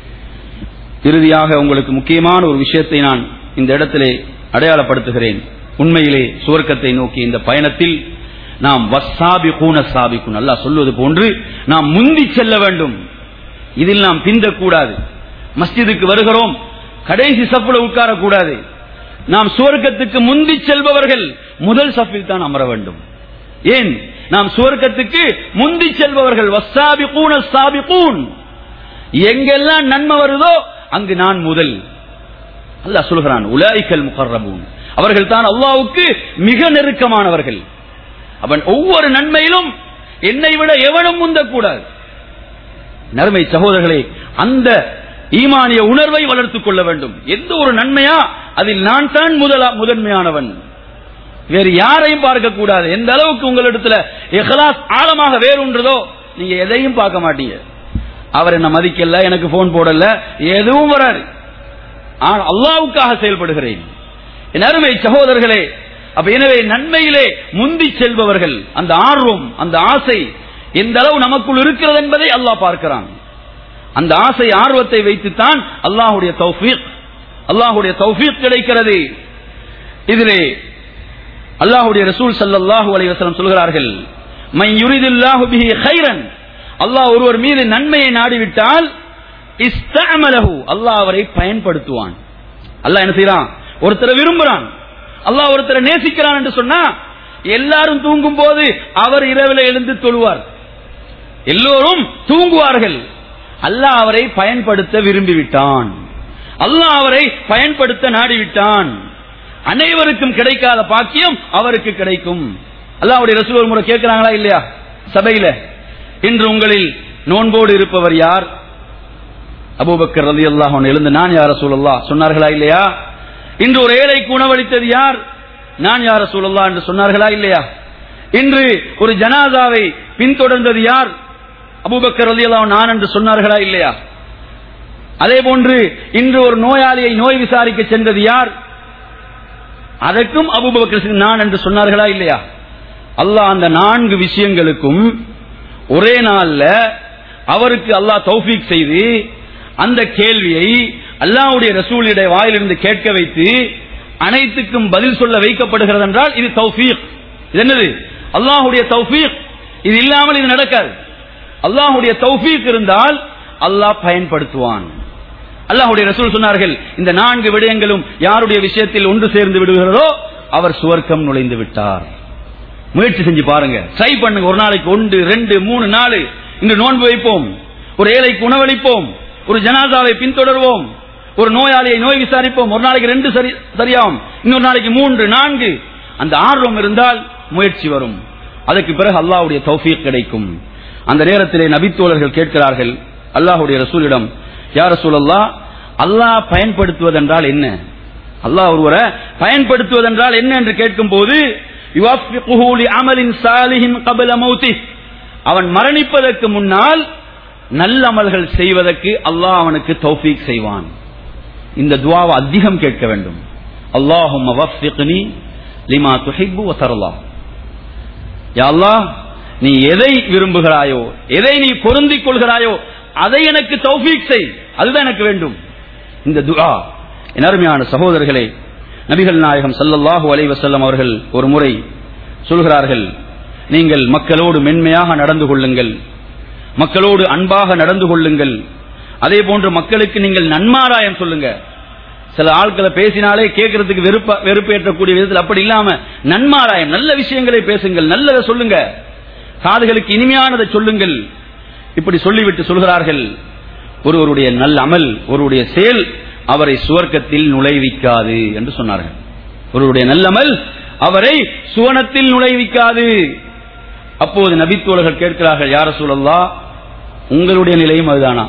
இறுதியாக உங்களுக்கு முக்கியமான ஒரு விஷயத்தை நான் இந்த இடத்திலே அடையாளப்படுத்துகிறேன். உண்மையிலே சுவர்க்கத்தை நோக்கி இந்த பயணத்தில் நாம் வஸ்ஸாபிகூன ஸாபிகூன், அல்லாஹ் சொல்வது போன்று நாம் முந்தி செல்ல வேண்டும். இதில் நாம் பிந்தக்கூடாது. மஸ்ஜிதுக்கு வருகிறோம், கடைசி சஃப்ல உட்காரக்கூடாது. நாம் சுவர்க்கத்துக்கு முந்தி செல்பவர்கள் முதல் சஃபில் தான் அமர வேண்டும். ஏன்? நாம் சுவர்க்கத்துக்கு முந்தி செல்பவர்கள். வஸ்ஸாபிகூன ஸாபிகூன், எங்கெல்லாம் நன்மை வருதோ அங்கு நான் முதல். அல்லாஹ் சொல்கிறான், உலாயிகல் முகர்ரபூன், அவர்கள் தான் அல்லாஹ்வுக்கு மிக நெருக்கமானவர்கள். அவன் ஒவ்வொரு நன்மையிலும் என்னை விட எவனும் முந்தக்கூடாது. நறுமை சகோதரர்களே, அந்த ஈமானிய உணர்வை வளர்த்துக் கொள்ள வேண்டும். எந்த ஒரு நன்மையா அதில் நான் தான் முதலா முதன்மையானவன், வேறு யாரையும் பார்க்க கூடாது. எந்த அளவுக்கு உங்களிடத்துல இஹ்லாஸ் ஆழமாக வேறுன்றதோ நீங்க எதையும் பார்க்க மாட்டீங்க. அவர் என்ன மதிக்கல, எனக்கு போன் போடல, எதுவும் வராது. அல்லாஹ்வுக்காக செயல்படுகிறேன். என் அருமை சகோதரர்களே, அப்ப எனவே நன்மையிலே முந்தி செல்பவர்கள், அந்த ஆர்வம், அந்த ஆசை எந்த அளவு நமக்குள் இருக்கிறது என்பதை அல்லாஹ் பார்க்கிறான். அந்த ஆசை ஆர்வத்தை வைத்துத்தான் அல்லாஹ்வுடைய தௌஃபீக் அல்லாஹ்வுடைய தௌஃபீக் கிடைக்கிறது. இதிலே அல்லாஹ்வுடைய ரசூல் ஸல்லல்லாஹு அலைஹி வஸல்லம் சொல்கிறார்கள், மன் யுரிதுல்லாஹு பிஹி கைரன், அல்லாஹ் ஒருவர் மீது நன்மையை நாடிவிட்டால் இஸ்தஅமலஹு, அல்லாஹ் அவரை பயன்படுத்துவான். அல்லாஹ் என்ன செய்றான்? ஒருத்தரை விரும்புறான், அல்லாஹ் ஒருத்தரை நேசிக்கிறான் என்று சொன்னா எல்லாரும் தூங்கும் போது அவர் இரவில் எழுந்து தொழுவார், எல்லோரும் தூங்குவார்கள். அல்லாஹ் அவரை பயன்படுத்த விரும்பிவிட்டான், அல்லாஹ் அவரை பயன்படுத்த நாடிவிட்டான். அனைவருக்கும் கிடைக்காத பாக்கியம் அவருக்கு கிடைக்கும். அல்லாஹ்வுடைய ரசூல் ஒரு முறை கேட்கிறாங்களா இல்லையா சபையில, இன்று உங்களில் நோன்போடு இருப்பவர் யார்? அபூபக்கர் ரலியல்லாஹு அன்ஹு எழுந்து நான் யா ரசூலல்லாஹ் சொன்னார்களா இல்லையா? இன்று ஒரு ஏழைக்கு உணவளித்தது யார்? நான் யா ரசூலல்லாஹ் என்று சொன்னார்களா இல்லையா? இன்று ஒரு ஜனாசாவை பின்தொடர்ந்தது யார்? அபூபக்கர் ரலியல்லாஹு அன்ஹு நான் என்று சொன்னார்களா இல்லையா? அதே போன்று இன்று ஒரு நோயாளியை நோய் விசாரிக்க சென்றது யார்? அதற்கும் அபூபக்கர் நான் என்று சொன்னார்களா இல்லையா? அல்லாஹ் அந்த நான்கு விஷயங்களுக்கும் ஒரே நாள்ல அவருக்கு அல்லாஹ் தௌஃபீக் செய்து அந்த கேள்வியை அல்லாஹ்வுடைய ரசூலுடைய வாயிலிருந்து கேட்க வைத்து அனைத்துக்கும் பதில் சொல்ல வைக்கப்படுகிறது என்றால் இது தௌஃபீக். இது என்னது? அல்லாஹ்வுடைய தௌஃபீக். இது இல்லாமல் இது நடக்காது. அல்லாஹ்வுடைய தௌஃபீக் இருந்தால் அல்லாஹ் பயன்படுத்துவான். அல்லாஹ்வுடைய ரசூல் சொன்னார்கள், இந்த நான்கு விடயங்களும் யாருடைய விஷயத்தில் ஒன்று சேர்ந்து விடுகிறதோ அவர் சுவர்க்கம் நுழைந்து விட்டார். முயற்சி செஞ்சு பாருங்க, ட்ரை பண்ணுங்க. ஒரு நாளைக்கு ஒன்று ரெண்டு மூணு நாலு இன்று நோன்பு வைப்போம், ஒரு ஏழைக்கு உணவளிப்போம், ஒரு ஜனாசாவை பின்தொடர்வோம், ஒரு நோயாளியை நோய் விசாரிப்போம். ஒரு நாளைக்கு ரெண்டு சரி சரியாகும், இன்னொரு நாளைக்கு மூன்று நான்கு. அந்த ஆர்வம் இருந்தால் முயற்சி வரும். அதற்கு பிறகு அல்லாஹ்வுடைய தௌஃபீக் கிடைக்கும். அந்த நேரத்திலே நபித்தோழர்கள் கேட்கிறார்கள் அல்லாஹ்வுடைய ரசூலிடம், யா ரசூலல்லாஹ், அல்லாஹ் பயன்படுத்துவதென்றால் என்ன? அல்லாஹ் ஒருவரை பயன்படுத்துவதென்றால் என்ன என்று கேட்கும் போது, யுவஃபிகுஹு லிஅமலின் சாலிஹின் கப்ல மௌத்திஹ், அவன் மரணிப்பதற்கு முன்னால் நல்ல அமல்கள் செய்வதற்கு அல்லாஹ் அவனுக்கு தௌஃபீக் செய்வான். இந்த துஆவை அதிகம் கேட்க வேண்டும். அல்லாஹும்ம வஃபிக்னி லிமா துஹிப்பு வ தர்லா. யா அல்லாஹ், நீ எதை விரும்புகிறாயோ, எதை நீ பொருந்திக் கொள்கிறாயோ அதை எனக்கு தௌஃபீக் செய், அதுதான் எனக்கு வேண்டும். இந்த துஆ என் அருமையான சகோதரர்களே, நபிகள் நாயகம் ஸல்லல்லாஹு அலைஹி வஸல்லம் அவர்கள் ஒரு முறை சொல்கிறார்கள், நீங்கள் மக்களோடு மென்மையாக நடந்து கொள்ளுங்கள், மக்களோடு அன்பாக நடந்து கொள்ளுங்கள், அதே போன்று மக்களுக்கு நீங்கள் நன்மாராயம் சொல்லுங்க. சில ஆட்களை பேசினாலே கேட்கறதுக்கு வெறுப்ப வெறுப்பு ஏற்றக்கூடிய விதத்தில் அப்படி இல்லாம நன்மாராயம், நல்ல விஷயங்களை பேசுங்கள், நல்லதை சொல்லுங்க, காதுகளுக்கு இனிமையானதை சொல்லுங்கள். இப்படி சொல்லிவிட்டு சொல்கிறார்கள், ஒருவருடைய நல்ல அமல், ஒருவருடைய செயல் அவரை சுவர்க்கத்தில் நுழைவிக்காது என்று சொன்னார்கள். ஒருவருடைய நல்லமல் அவரை சுவனத்தில் நுழைவிக்காது. அப்போது நபித்தோழர்கள் கேட்கிறார்கள், யா ரசூலல்லாஹ், உங்களுடைய நிலையும் அதுதானா?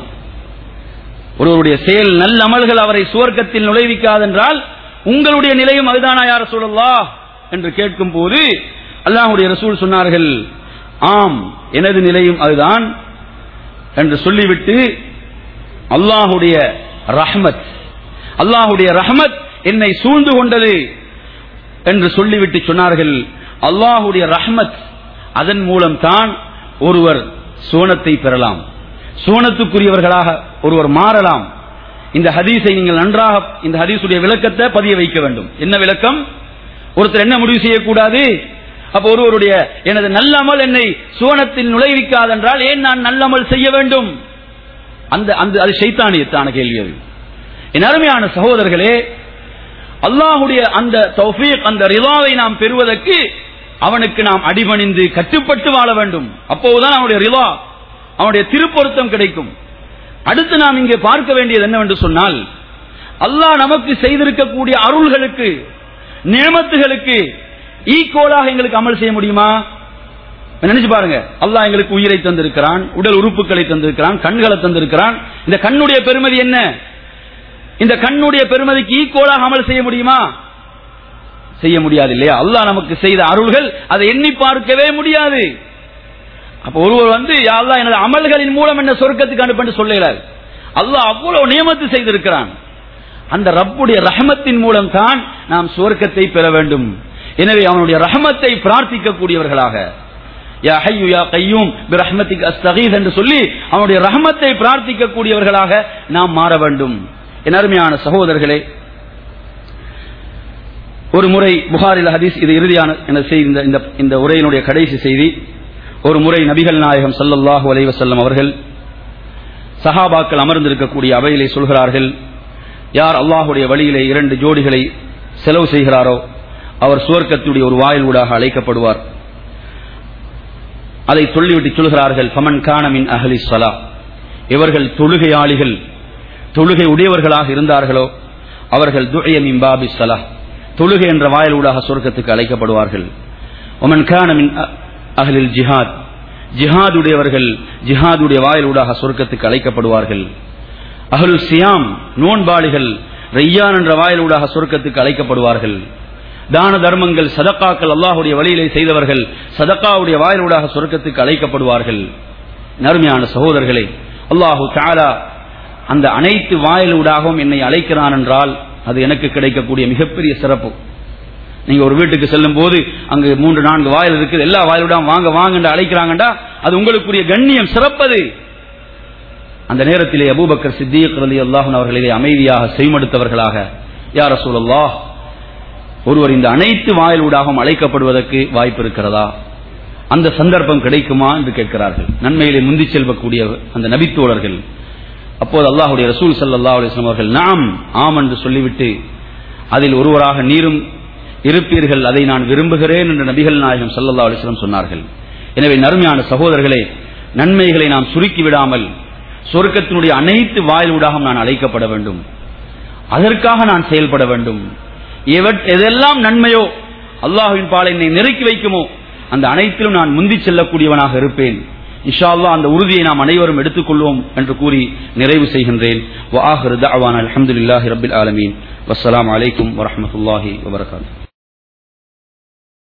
ஒருவருடைய செயல் நல்ல அமல்கள் அவரை சுவர்க்கத்தில் நுழைவிக்காதென்றால் உங்களுடைய நிலையும் அதுதானா யா ரசூலல்லாஹ் என்று கேட்கும் போது அல்லாஹ்வுடைய ரசூல் சொன்னார்கள், ஆம், எனது நிலையும் அதுதான் என்று சொல்லிவிட்டு, அல்லாஹ்வுடைய ரஹ்மத், அல்லாஹ்வுடைய ரஹ்மத் என்னை சூழ்ந்து கொண்டது என்று சொல்லிவிட்டு சொன்னார்கள், அல்லாஹ்வுடைய ரஹ்மத், அதன் மூலம் தான் ஒருவர் சுவனத்தை பெறலாம், சுவனத்துக்குரியவர்களாக ஒருவர் மாறலாம். இந்த ஹதீஸை நீங்கள் நன்றாக, இந்த ஹதீஸுடைய விளக்கத்தை பதிய வைக்க வேண்டும். என்ன விளக்கம்? ஒருத்தர் என்ன முடிவு செய்யக்கூடாது? அப்ப ஒருவருடைய எனது நல்லமல் என்னை சுவனத்தில் நுழைவிக்காதென்றால் ஏன் நான் நல்லமல் செய்ய வேண்டும்? அந்த அந்த அது ஷைத்தானியத்தான கேள்வி. அது என் அருமையான சகோதரர்களே, அல்லாஹ்வுடைய அந்த தௌஃபீக், அந்த ரிதாவை நாம் பெறுவதற்கு அவனுக்கு நாம் அடிபணிந்து கட்டுப்பட்டு வாழ வேண்டும். அப்போதுதான் அவனுடைய ரிதா, அவனுடைய திருப்பொருத்தம் கிடைக்கும். அடுத்து நாம் இங்கே பார்க்க வேண்டியது என்னவென்று சொன்னால், அல்லாஹ் நமக்கு செய்திருக்கக்கூடிய அருள்களுக்கு, நியமத்துகளுக்கு ஈக்குவலாக எங்களுக்கு அமல் செய்ய முடியுமா? நினைச்சு பாருங்க. அல்லாஹ் எங்களுக்கு உயிரை தந்திருக்கிறான், உடல் உறுப்புகளை தந்திருக்கிறான், கண்களை தந்திருக்கிறான். இந்த கண்ணுடைய பெருமதி என்ன? இந்த கண்ணுடைய பெருமதிக்கு ஈக்குவலாக அமல் செய்ய முடியுமா? செய்ய முடியாது இல்லையா? அல்லாஹ் நமக்கு செய்த அருள்கள் அதை எண்ணி பார்க்கவே முடியாது. அப்ப ஒருவர் வந்து யா அல்லாஹ் எனது அமல்களின் மூலம் என்ன சொர்க்கத்துக்கு அனுப்பன்னு சொல்லலாது. அல்லாஹ் அவ்வளவு நியமத்து செய்திருக்கிறான். அந்த ரப்புடைய ரஹமத்தின் மூலம் தான் நாம் சொர்க்கத்தை பெற வேண்டும். எனவே அவனுடைய ரஹமத்தை பிரார்த்திக்க கூடியவர்களாக, யா ஹய்யு யா கய்யூம் பிரஹ்மத்திக் அஸ்தகீஸ் என்று சொல்லி அவனுடைய ரஹமத்தை பிரார்த்திக்க கூடியவர்களாக நாம் மாற வேண்டும். என் அருமையான சகோதரர்களே, ஒரு முறை புகாரில் ஹதீஸ், இது இறுதியான இந்த உரையினுடைய கடைசி செய்தி. ஒரு முறை நபிகள் நாயகம் ஸல்லல்லாஹு அலைஹி வஸல்லம் அவர்கள் சஹாபாக்கள் அமர்ந்திருக்கக்கூடிய அவையிலே சொல்கிறார்கள், யார் அல்லாஹ்வுடைய வழியிலே இரண்டு ஜோடிகளை செலவு செய்கிறாரோ அவர் சுவர்க்கத்துடைய ஒரு வாயில் ஊடாக அழைக்கப்படுவார். அதை சொல்லிவிட்டு சொல்கிறார்கள், ஃபமன் கான மின் அஹ்லி ஸலா, இவர்கள் தொழுகையாளிகள் தொழுகை உடையவர்களாக இருந்தார்களோ அவர்கள் துஇய மின் பாபி ஸலா, தொழுகை என்ற வாயில் ஊடாக சுவர்க்கத்துக்கு அழைக்கப்படுவார்கள். வமன் கான மின் அஹ்லில் ஜிஹாத், ஜிஹாத் உடையவர்கள் ஜிஹாதுடைய வாயில் ஊடாக சுவர்க்கத்துக்கு அழைக்கப்படுவார்கள். அஹ்லுல் சியாம், நோன்பாளிகள் ரையான் என்ற வாயில் ஊடாக சுவர்க்கத்துக்கு அழைக்கப்படுவார்கள். தான தர்மங்கள் சதக்காக்கள் அல்லாஹ்வுடைய வழியிலே செய்தவர்கள் சதக்காவுடைய வாயிலூடாக சொர்க்கத்துக்கு அழைக்கப்படுவார்கள். நறுமையான சகோதரர்களே, அல்லாஹு தஆலா அந்த அனைத்து வாயிலூடாகவும் என்னை அழைக்கிறான் என்றால் அது எனக்கு கிடைக்கக்கூடிய மிகப்பெரிய சிறப்பு. நீங்க ஒரு வீட்டுக்கு செல்லும் போது அங்கு மூன்று நான்கு வாயில் இருக்குது, எல்லா வாயிலூடாகவும் வாங்க வாங்க என்று அழைக்கிறாங்கடா, அது உங்களுக்குரிய கண்ணியம், சிறப்பது. அந்த நேரத்திலே அபூபக்கர் சித்தீக் ரலியல்லாஹு அன்ஹு அவர்களிலே அமைதியாக செய்மடுத்தவர்களாக, யா ரசூலல்லாஹ், ஒருவர் இந்த அனைத்து வாயிலூடாகவும் அழைக்கப்படுவதற்கு வாய்ப்பு இருக்கிறதா, அந்த சந்தர்ப்பம் கிடைக்குமா என்று கேட்கிறார்கள். நன்மையிலே முந்தி செல்வக்கூடிய அந்த நபித்தோழர்கள். அப்போது அல்லாஹ்வுடைய ரசூல் ஸல்லல்லாஹு அலைஹி வஸல்லம் அவர்கள் நாம் ஆம் என்று சொல்லிவிட்டு, அதில் ஒருவராக நீரும் இருப்பீர்கள், அதை நான் விரும்புகிறேன் என்று நபிகள் நாயகம் ஸல்லல்லாஹு அலைஹி வஸல்லம் சொன்னார்கள். எனவே நறுமையான சகோதரர்களே, நன்மைகளை நாம் சுருக்கி விடாமல் சொர்க்கத்தினுடைய அனைத்து வாயிலூடாகவும் நான் அழைக்கப்பட வேண்டும், அதற்காக நான் செயல்பட வேண்டும். எதெல்லாம் நன்மையோ அல்லாஹ்வின் பால் என்னை நெருக்கி வைக்குமோ அந்த அனைத்திலும் நான் முந்தி செல்லக்கூடியவனாக இருப்பேன். இன்ஷா அல்லாஹ் அந்த உறுதியை நாம் அனைவரும் எடுத்துக்கொள்வோம் என்று கூறி நிறைவு செய்கின்றேன். வ ஆகிரு தஅவானா அல்ஹம்துலில்லாஹி ரப்பில் ஆலமீன். வஸ்ஸலாமு அலைக்கும் வரஹ்மத்துல்லாஹி வபரகாத்துஹு.